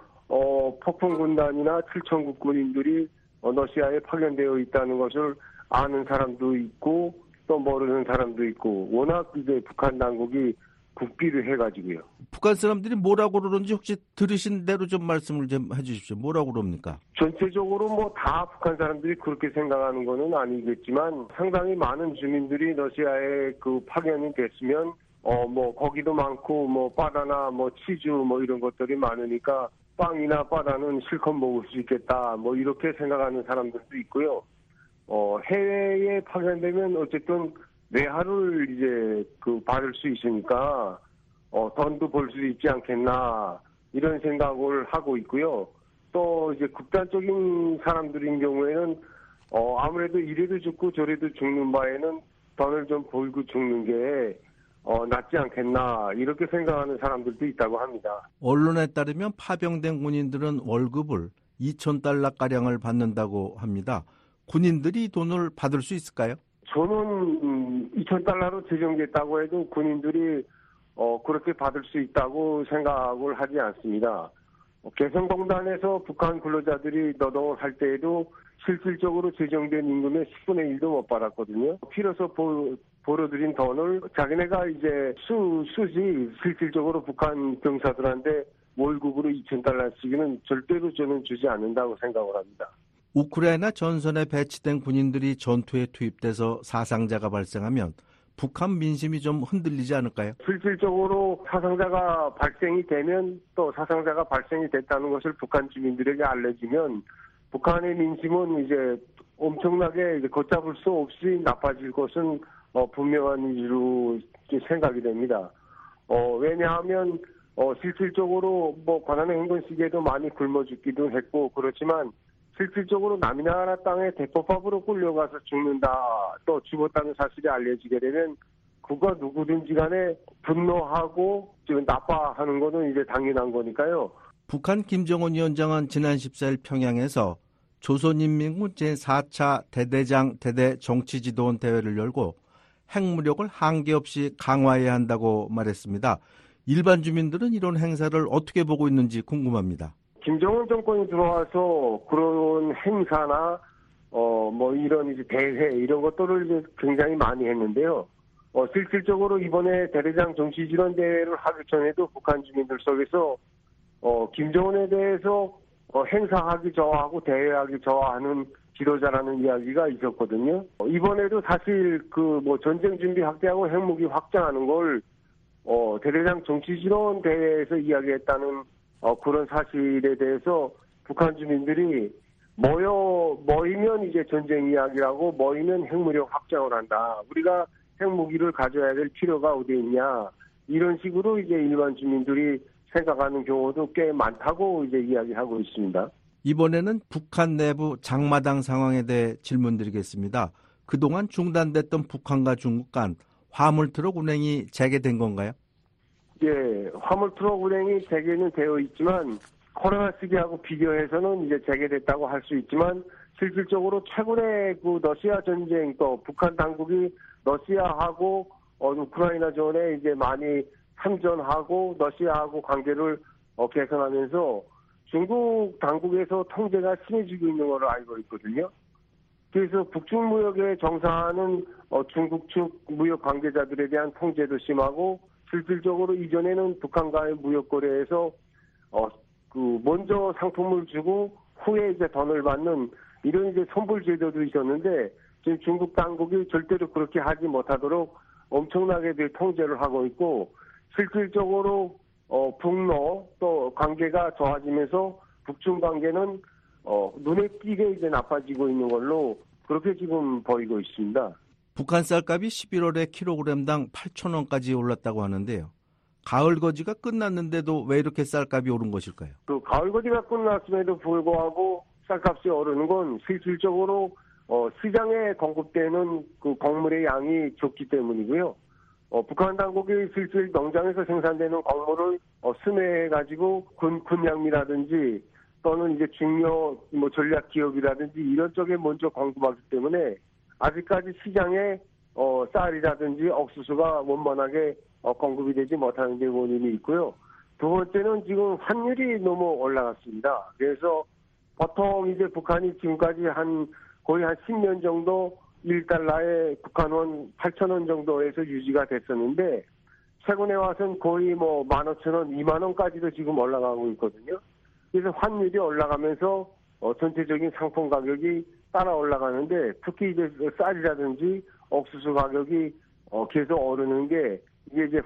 폭풍군단이나 7,000국 군인들이 러시아에 파견되어 있다는 것을 아는 사람도 있고 또 모르는 사람도 있고 워낙 이제 북한 당국이 국비를 해가지고요. 북한 사람들이 뭐라고 그러는지 혹시 들으신 대로 좀 말씀을 좀 해주십시오. 뭐라고 그럽니까? 전체적으로 다 북한 사람들이 그렇게 생각하는 거는 아니겠지만 상당히 많은 주민들이 러시아에 파견이 됐으면 거기도 많고 바다나 치즈 이런 것들이 많으니까 빵이나 바다는 실컷 먹을 수 있겠다 이렇게 생각하는 사람들도 있고요. 해외에 파견되면 어쨌든 외화를 이제 받을 수 있으니까 돈도 벌 수 있지 않겠나 이런 생각을 하고 있고요. 또 이제 극단적인 사람들인 경우에는 아무래도 이래도 죽고 저래도 죽는 바에는 돈을 좀 벌고 죽는 게 낫지 않겠나 이렇게 생각하는 사람들도 있다고 합니다. 언론에 따르면 파병된 군인들은 월급을 $2,000가량을 받는다고 합니다. 군인들이 돈을 받을 수 있을까요? 저는 $2,000로 제정됐다고 해도 군인들이 그렇게 받을 수 있다고 생각을 하지 않습니다. 개성공단에서 북한 근로자들이 노동을 할 때에도 실질적으로 제정된 임금의 10분의 1도 못 받았거든요. 필요해서 벌어들인 돈을 자기네가 이제 쓰지 실질적으로 북한 병사들한테 월급으로 $2,000씩은 절대로 저는 주지 않는다고 생각을 합니다. 우크라이나 전선에 배치된 군인들이 전투에 투입돼서 사상자가 발생하면 북한 민심이 좀 흔들리지 않을까요? 실질적으로 사상자가 발생이 되면 또 사상자가 발생이 됐다는 것을 북한 주민들에게 알려지면 북한의 민심은 이제 엄청나게 이제 걷잡을 수 없이 나빠질 것은 분명한 일로 생각이 됩니다. 왜냐하면 실질적으로 관한의 행군 시기에도 많이 굶어 죽기도 했고 그렇지만 실질적으로 남의 나라 땅에 대포밥으로 끌려가서 죽는다, 또 죽었다는 사실이 알려지게 되면 그가 누구든지 간에 분노하고 지금 나빠하는 거는 이제 당연한 거니까요. 북한 김정은 위원장은 지난 14일 평양에서 조선인민군 제4차 대대장 대대 정치지도원 대회를 열고 핵무력을 한계 없이 강화해야 한다고 말했습니다. 일반 주민들은 이런 행사를 어떻게 보고 있는지 궁금합니다. 김정은 정권이 들어와서 그런 행사나 이런 이제 대회 이런 것들을 이제 굉장히 많이 했는데요. 실질적으로 이번에 대대장 정치지도원 대회를 하기 전에도 북한 주민들 속에서 김정은에 대해서 행사하기 좋아하고 대회하기 좋아하는 지도자라는 이야기가 있었거든요. 이번에도 사실 전쟁 준비 확대하고 핵무기 확장하는 걸 대대장 정치지론 대회에서 이야기했다는 그런 사실에 대해서 북한 주민들이 모이면 이제 전쟁 이야기라고 모이면 핵무력 확장을 한다. 우리가 핵무기를 가져야 될 필요가 어디 있냐. 이런 식으로 이제 일반 주민들이 생각하는 경우도 꽤 많다고 이제 이야기하고 있습니다. 이번에는 북한 내부 장마당 상황에 대해 질문드리겠습니다. 그동안 중단됐던 북한과 중국 간 화물트럭 운행이 재개된 건가요? 예, 화물트럭 운행이 재개는 되어 있지만 코로나 시기하고 비교해서는 이제 재개됐다고 할 수 있지만 실질적으로 최근에 그 러시아 전쟁 또 북한 당국이 러시아하고 우크라이나 전에 이제 많이 참전하고 러시아하고 관계를 개선하면서 중국 당국에서 통제가 심해지고 있는 걸로 알고 있거든요. 그래서 북중 무역의 정상화는 중국 측 무역 관계자들에 대한 통제도 심하고 실질적으로 이전에는 북한과의 무역 거래에서 먼저 상품을 주고 후에 이제 돈을 받는 이런 이제 선불 제도도 있었는데 지금 중국 당국이 절대로 그렇게 하지 못하도록 엄청나게 통제를 하고 있고 실질적으로 북러 또 관계가 좋아지면서 북중 관계는 눈에 띄게 이제 나빠지고 있는 걸로 그렇게 지금 보이고 있습니다. 북한 쌀값이 11월에 킬로그램당 8,000원까지 올랐다고 하는데요. 가을 거지가 끝났는데도 왜 이렇게 쌀값이 오른 것일까요? 그 가을 거지가 끝났음에도 불구하고 쌀값이 오르는 건 실질적으로 시장에 공급되는 그 곡물의 양이 적기 때문이고요. 북한 당국이 실질 농장에서 생산되는 곡물을 수매해가지고 군량미라든지 또는 이제 중요 전략 기업이라든지 이런 쪽에 먼저 공급하기 때문에 아직까지 시장에 쌀이라든지 옥수수가 원만하게 공급이 되지 못하는 데 원인이 있고요. 두 번째는 지금 환율이 너무 올라갔습니다. 그래서 보통 이제 북한이 지금까지 거의 한 10년 정도 1달러에 북한원 8,000원 정도에서 유지가 됐었는데 최근에 와서는 거의 15,000원, 2만원까지도 지금 올라가고 있거든요. 그래서 환율이 올라가면서 전체적인 상품 가격이 따라 올라가는데 특히 이제 쌀이라든지 옥수수 가격이 계속 오르는 게 이게 이제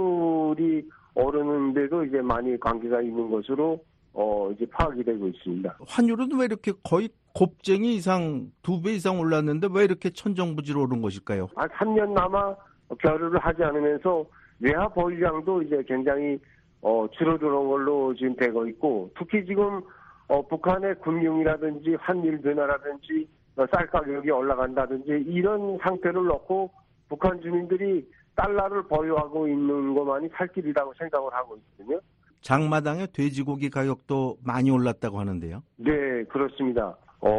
환율이 오르는데도 이제 많이 관계가 있는 것으로 이제 파악이 되고 있습니다. 환율은 왜 이렇게 거의 곱쟁이 이상 2배 이상 올랐는데 왜 이렇게 천정부지로 오른 것일까요? 한 3년 남아 결의를 하지 않으면서 외화 보유량도 이제 굉장히 줄어드는 걸로 지금 되고 있고 특히 지금 북한의 금융이라든지 환율 변화라든지 쌀 가격이 올라간다든지 이런 상태를 놓고 북한 주민들이 달러를 보유하고 있는 것만이 살 길이라고 생각을 하고 있거든요. 장마당의 돼지고기 가격도 많이 올랐다고 하는데요. 네, 그렇습니다.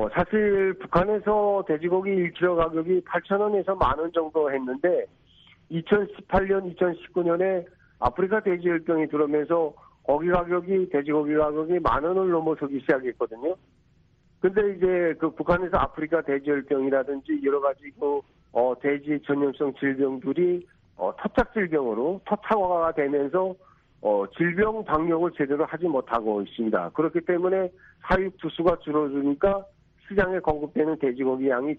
사실 북한에서 돼지고기 1kg 가격이 8,000원에서 10,000원 정도 했는데 2018년, 2019년에 아프리카 돼지열병이 들어오면서 돼지고기 가격이 10,000원을 넘어서기 시작했거든요. 근데 이제 그 북한에서 아프리카 돼지열병이라든지 여러 가지 돼지 전염성 질병들이 토착 질병으로 토착화가 되면서 질병 방역을 제대로 하지 못하고 있습니다. 그렇기 때문에 사육 두수가 줄어드니까 시장에 공급되는 돼지고기 양이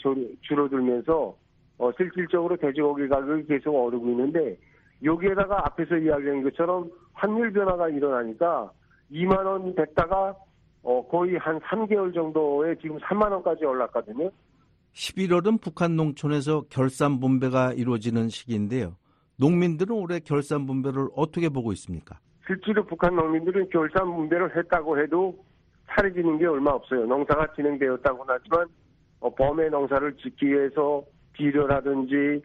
줄어들면서 실질적으로 돼지고기 가격이 계속 오르고 있는데 여기에다가 앞에서 이야기한 것처럼 환율 변화가 일어나니까 2만 원 됐다가 거의 한 3개월 정도에 지금 3만 원까지 올랐거든요. 11월은 북한 농촌에서 결산 분배가 이루어지는 시기인데요. 농민들은 올해 결산 분배를 어떻게 보고 있습니까? 실제로 북한 농민들은 결산 분배를 했다고 해도 차려지는 게 얼마 없어요. 농사가 진행되었다고는 하지만 봄에 농사를 짓기 위해서 비료라든지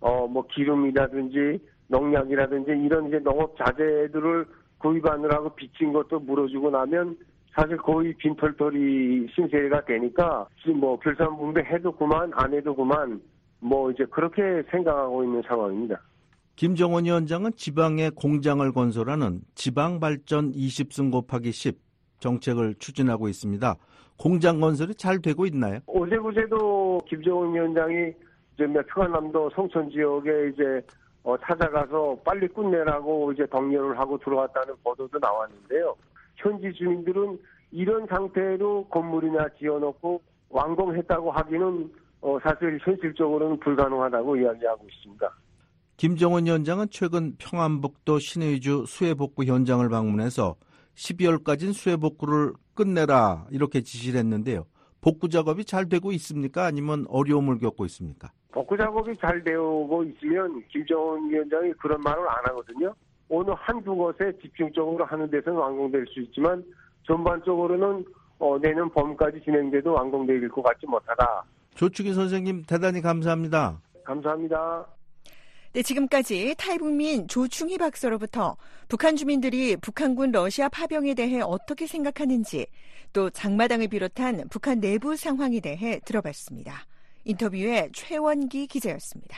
기름이라든지 농약이라든지 이런 이제 농업 자재들을 구입하느라고 빚진 것도 물어주고 나면 사실 거의 빈털터리 신세가 되니까 지금 결산 분배해도 그만 안 해도 그만 이제 그렇게 생각하고 있는 상황입니다. 김정은 위원장은 지방에 공장을 건설하는 지방발전 20승 곱하기 10 정책을 추진하고 있습니다. 공장 건설이 잘 되고 있나요? 어제 그제도 김정은 위원장이 이제 평안남도 송천 지역에 이제 찾아가서 빨리 끝내라고 이제 독려를 하고 들어왔다는 보도도 나왔는데요. 현지 주민들은 이런 상태로 건물이나 지어놓고 완공했다고 하기는 사실 현실적으로는 불가능하다고 이야기하고 있습니다. 김정은 위원장은 최근 평안북도 신의주 수해복구 현장을 방문해서 12월까지는 수해복구를 끝내라 이렇게 지시를 했는데요. 복구 작업이 잘 되고 있습니까? 아니면 어려움을 겪고 있습니까? 복구 작업이 잘 되고 있으면 김정은 위원장이 그런 말을 안 하거든요. 어느 한두 곳에 집중적으로 하는 데서는 완공될 수 있지만 전반적으로는 내년 봄까지 진행돼도 완공될 것 같지 못하다. 조충희 선생님 대단히 감사합니다. 감사합니다. 네, 지금까지 탈북민 조충희 박사로부터 북한 주민들이 북한군 러시아 파병에 대해 어떻게 생각하는지 또 장마당을 비롯한 북한 내부 상황에 대해 들어봤습니다. 인터뷰에 최원기 기자였습니다.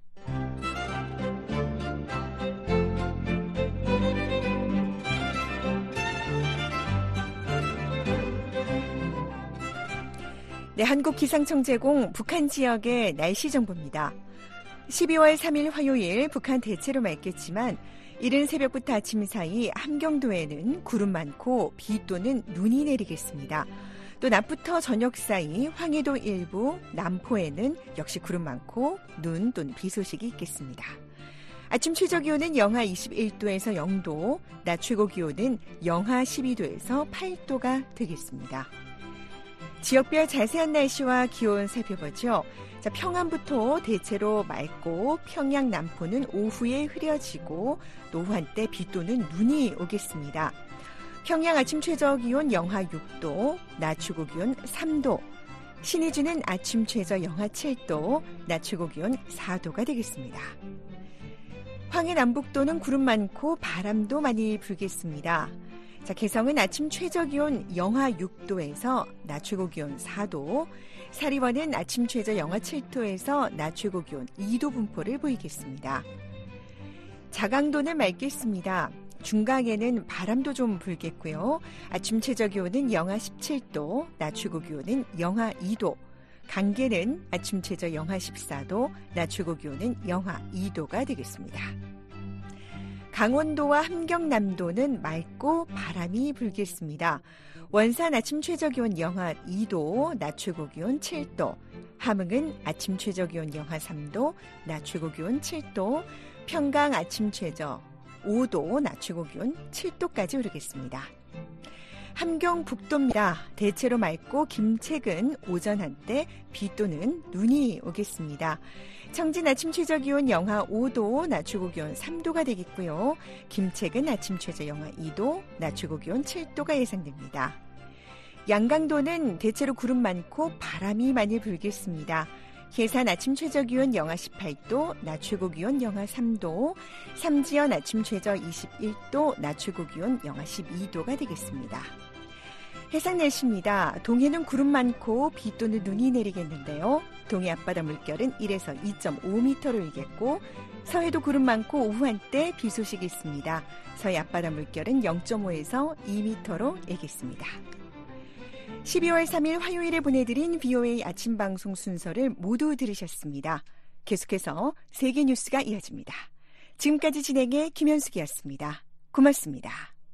네, 한국기상청 북한 지역의 날씨 정보입니다. 12월 3일 화요일 북한 대체로 맑겠지만 이른 새벽부터 아침 사이 함경도에는 구름 많고 비 또는 눈이 내리겠습니다. 또 낮부터 저녁 사이 황해도 일부, 남포에는 역시 구름 많고 눈 또는 비 소식이 있겠습니다. 아침 최저 기온은 영하 21도에서 0도, 낮 최고 기온은 영하 12도에서 8도가 되겠습니다. 지역별 자세한 날씨와 기온 살펴보죠. 자, 평안부터 대체로 맑고 평양 남포는 오후에 흐려지고 오후 한때 비 또는 눈이 오겠습니다. 평양 아침 최저 기온 영하 6도, 낮 최고 기온 3도, 신의주는 아침 최저 영하 7도, 낮 최고 기온 4도가 되겠습니다. 황해 남북도는 구름 많고 바람도 많이 불겠습니다. 자, 개성은 아침 최저 기온 영하 6도에서 낮 최고 기온 4도, 사리원은 아침 최저 영하 7도에서 낮 최고 기온 2도 분포를 보이겠습니다. 자강도는 맑겠습니다. 중강에는 바람도 좀 불겠고요. 아침 최저 기온은 영하 17도, 낮 최고 기온은 영하 2도, 강계는 아침 최저 영하 14도, 낮 최고 기온은 영하 2도가 되겠습니다. 강원도와 함경남도는 맑고 바람이 불겠습니다. 원산 아침 최저 기온 영하 2도, 낮 최고 기온 7도, 함흥은 아침 최저 기온 영하 3도, 낮 최고 기온 7도, 평강 아침 최저 5도, 낮 최고 기온 7도까지 오르겠습니다. 함경북도입니다. 대체로 맑고 김책은 오전 한때 비 또는 눈이 오겠습니다. 청진 아침 최저 기온 영하 5도, 낮 최고 기온 3도가 되겠고요. 김책은 아침 최저 영하 2도, 낮 최고 기온 7도가 예상됩니다. 양강도는 대체로 구름 많고 바람이 많이 불겠습니다. 해산 아침 최저 기온 영하 18도, 낮 최고 기온 영하 3도, 삼지연 아침 최저 21도, 낮 최고 기온 영하 12도가 되겠습니다. 해상 날씨입니다. 동해는 구름 많고 비 또는 눈이 내리겠는데요. 동해 앞바다 물결은 1에서 2.5m로 일겠고 서해도 구름 많고 오후 한때 비 소식이 있습니다. 서해 앞바다 물결은 0.5에서 2m로 일겠습니다. 12월 3일 화요일에 보내드린 VOA 아침 방송 순서를 모두 들으셨습니다. 계속해서 세계 뉴스가 이어집니다. 지금까지 진행의 김현숙이었습니다. 고맙습니다.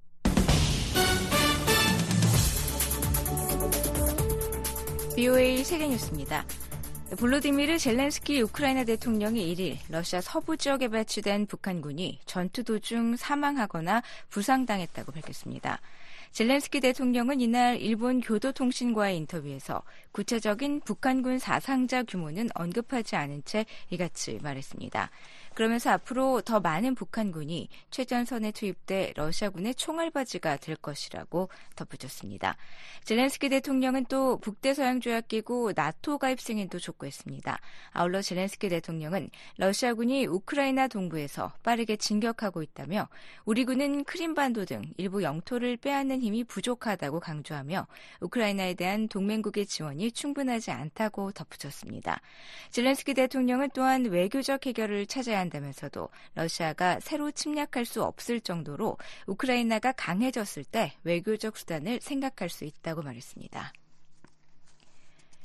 VOA 세계뉴스입니다. 볼로디미르 젤렌스키 우크라이나 대통령이 1일 러시아 서부 지역에 배치된 북한군이 전투 도중 사망하거나 부상당했다고 밝혔습니다. 젤렌스키 대통령은 이날 일본 교도통신과의 인터뷰에서 구체적인 북한군 사상자 규모는 언급하지 않은 채 이같이 말했습니다. 그러면서 앞으로 더 많은 북한군이 최전선에 투입돼 러시아군의 총알바지가 될 것이라고 덧붙였습니다. 젤렌스키 대통령은 또 북대서양조약기구 나토 가입 승인도 촉구했습니다. 아울러 젤렌스키 대통령은 러시아군이 우크라이나 동부에서 빠르게 진격하고 있다며 우리 군은 크림반도 등 일부 영토를 빼앗는 힘이 부족하다고 강조하며 우크라이나에 대한 동맹국의 지원이 충분하지 않다고 덧붙였습니다. 젤렌스키 대통령은 또한 외교적 해결을 찾아야 한다면서도 러시아가 새로 침략할 수 없을 정도로 우크라이나가 강해졌을 때 외교적 수단을 생각할 수 있다고 말했습니다.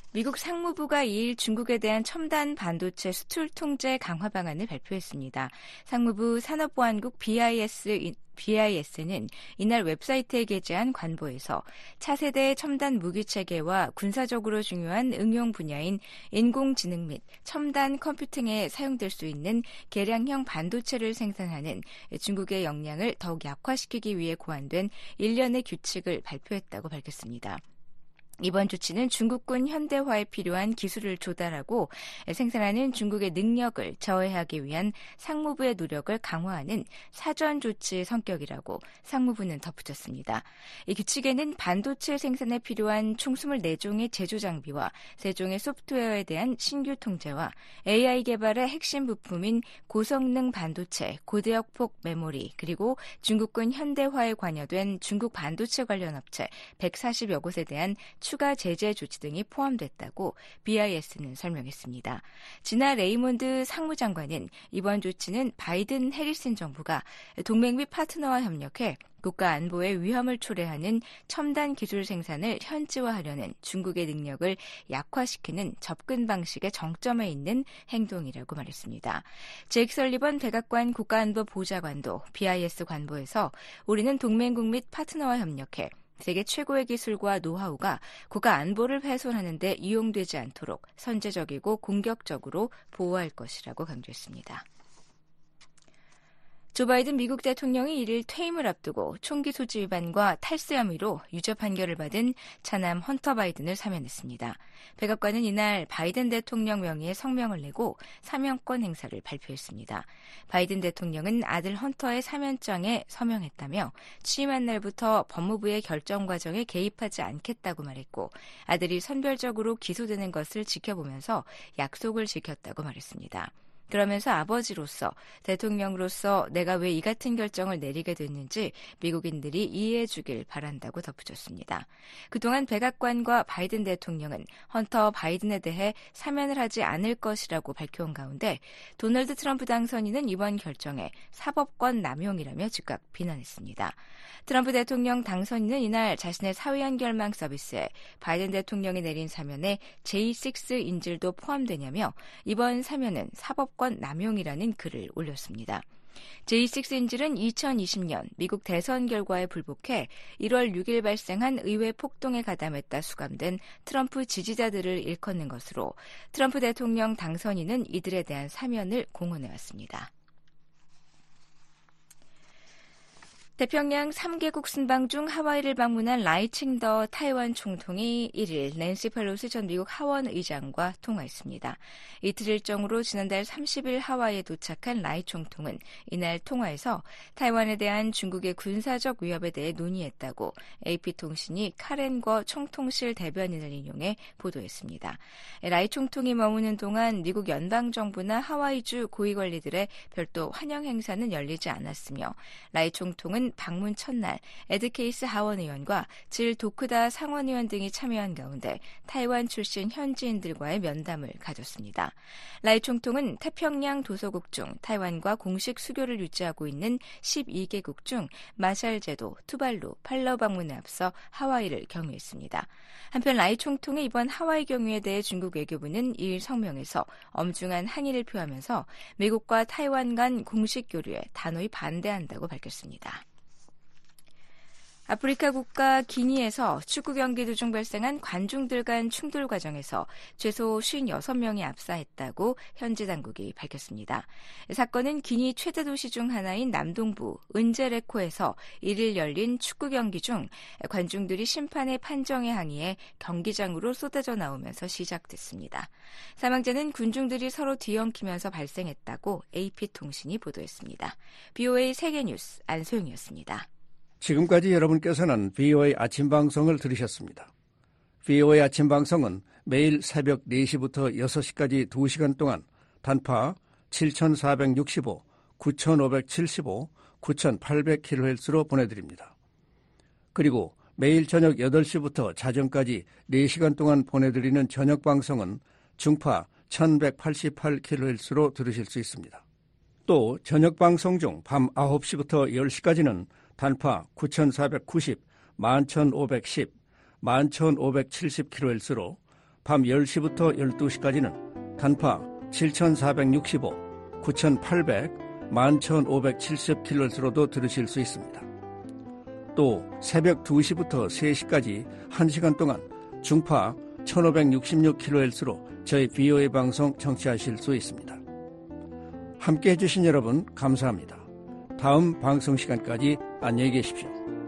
미국 상무부가 2일 중국에 대한 첨단 반도체 수출 통제 강화 방안을 발표했습니다. 상무부 산업보안국 BIS는 이날 웹사이트에 게재한 관보에서 차세대 첨단 무기체계와 군사적으로 중요한 응용 분야인 인공지능 및 첨단 컴퓨팅에 사용될 수 있는 개량형 반도체를 생산하는 중국의 역량을 더욱 약화시키기 위해 고안된 일련의 규칙을 발표했다고 밝혔습니다. 이번 조치는 중국군 현대화에 필요한 기술을 조달하고 생산하는 중국의 능력을 저해하기 위한 상무부의 노력을 강화하는 사전 조치 성격이라고 상무부는 덧붙였습니다. 이 규칙에는 반도체 생산에 필요한 총 24종의 제조 장비와 3종의 소프트웨어에 대한 신규 통제와 AI 개발의 핵심 부품인 고성능 반도체, 고대역폭 메모리, 그리고 중국군 현대화에 관여된 중국 반도체 관련 업체 140여 곳에 대한 추가 제재 조치 등이 포함됐다고 BIS는 설명했습니다. 지나 레이몬드 상무장관은 이번 조치는 바이든 해리슨 정부가 동맹 및 파트너와 협력해 국가 안보에 위험을 초래하는 첨단 기술 생산을 현지화하려는 중국의 능력을 약화시키는 접근 방식의 정점에 있는 행동이라고 말했습니다. 제이크 설리번 백악관 국가안보 보좌관도 BIS 관보에서 우리는 동맹국 및 파트너와 협력해 세계 최고의 기술과 노하우가 국가 안보를 훼손하는 데 이용되지 않도록 선제적이고 공격적으로 보호할 것이라고 강조했습니다. 조 바이든 미국 대통령이 1일 퇴임을 앞두고 총기 소지 위반과 탈세 혐의로 유죄 판결을 받은 차남 헌터 바이든을 사면했습니다. 백악관은 이날 바이든 대통령 명의의 성명을 내고 사면권 행사를 발표했습니다. 바이든 대통령은 아들 헌터의 사면장에 서명했다며 취임한 날부터 법무부의 결정 과정에 개입하지 않겠다고 말했고 아들이 선별적으로 기소되는 것을 지켜보면서 약속을 지켰다고 말했습니다. 그러면서 아버지로서, 대통령으로서 내가 왜 이 같은 결정을 내리게 됐는지 미국인들이 이해해 주길 바란다고 덧붙였습니다. 그동안 백악관과 바이든 대통령은 헌터 바이든에 대해 사면을 하지 않을 것이라고 밝혀온 가운데 도널드 트럼프 당선인은 이번 결정에 사법권 남용이라며 즉각 비난했습니다. 트럼프 대통령 당선인은 이날 자신의 사회 연결망 서비스에 바이든 대통령이 내린 사면에 J6 인질도 포함되냐며 이번 사면은 사법권 남용이라는 글을 올렸습니다. J6 인질은 2020년 미국 대선 결과에 불복해 1월 6일 발생한 의회 폭동에 가담했다 수감된 트럼프 지지자들을 일컫는 것으로 트럼프 대통령 당선인은 이들에 대한 사면을 공언해왔습니다. 태평양 3개국 순방 중 하와이를 방문한 라이칭더 타이완 총통이 1일 낸시 펠로시 전 미국 하원 의장과 통화했습니다. 이틀 일정으로 지난달 30일 하와이에 도착한 라이 총통은 이날 통화에서 타이완에 대한 중국의 군사적 위협에 대해 논의했다고 AP통신이 카렌거 총통실 대변인을 인용해 보도했습니다. 라이 총통이 머무는 동안 미국 연방정부나 하와이주 고위관리들의 별도 환영 행사는 열리지 않았으며 라이 총통은 방문 첫날 에드케이스 하원 의원과 질 도크다 상원 의원 등이 참여한 가운데 타이완 출신 현지인들과의 면담을 가졌습니다. 라이 총통은 태평양 도서국 중 타이완과 공식 수교를 유지하고 있는 12개국 중 마샬 제도, 투발루, 팔라우 방문에 앞서 하와이를 경유했습니다. 한편 라이 총통의 이번 하와이 경유에 대해 중국 외교부는 2일 성명에서 엄중한 항의를 표하면서 미국과 타이완 간 공식 교류에 단호히 반대한다고 밝혔습니다. 아프리카 국가 기니에서 축구 경기 도중 발생한 관중들 간 충돌 과정에서 최소 56명이 압사했다고 현지 당국이 밝혔습니다. 사건은 기니 최대 도시 중 하나인 남동부 은제레코에서 1일 열린 축구 경기 중 관중들이 심판의 판정에 항의해 경기장으로 쏟아져 나오면서 시작됐습니다. 사망자는 군중들이 서로 뒤엉키면서 발생했다고 AP통신이 보도했습니다. BOA 세계뉴스 안소영이었습니다. 지금까지 여러분께서는 VOA 아침방송을 들으셨습니다. VOA 아침방송은 매일 새벽 4시부터 6시까지 2시간 동안 단파 7465, 9575, 9800kHz로 보내드립니다. 그리고 매일 저녁 8시부터 자정까지 4시간 동안 보내드리는 저녁방송은 중파 1188kHz로 들으실 수 있습니다. 또 저녁방송 중 밤 9시부터 10시까지는 단파 9490, 11510, 11570kHz로 밤 10시부터 12시까지는 단파 7465, 9800, 11570kHz로도 들으실 수 있습니다. 또 새벽 2시부터 3시까지 1시간 동안 중파 1566kHz로 저희 VOA 방송 청취하실 수 있습니다. 함께해 주신 여러분 감사합니다. 다음 방송 시간까지 안녕히 계십시오.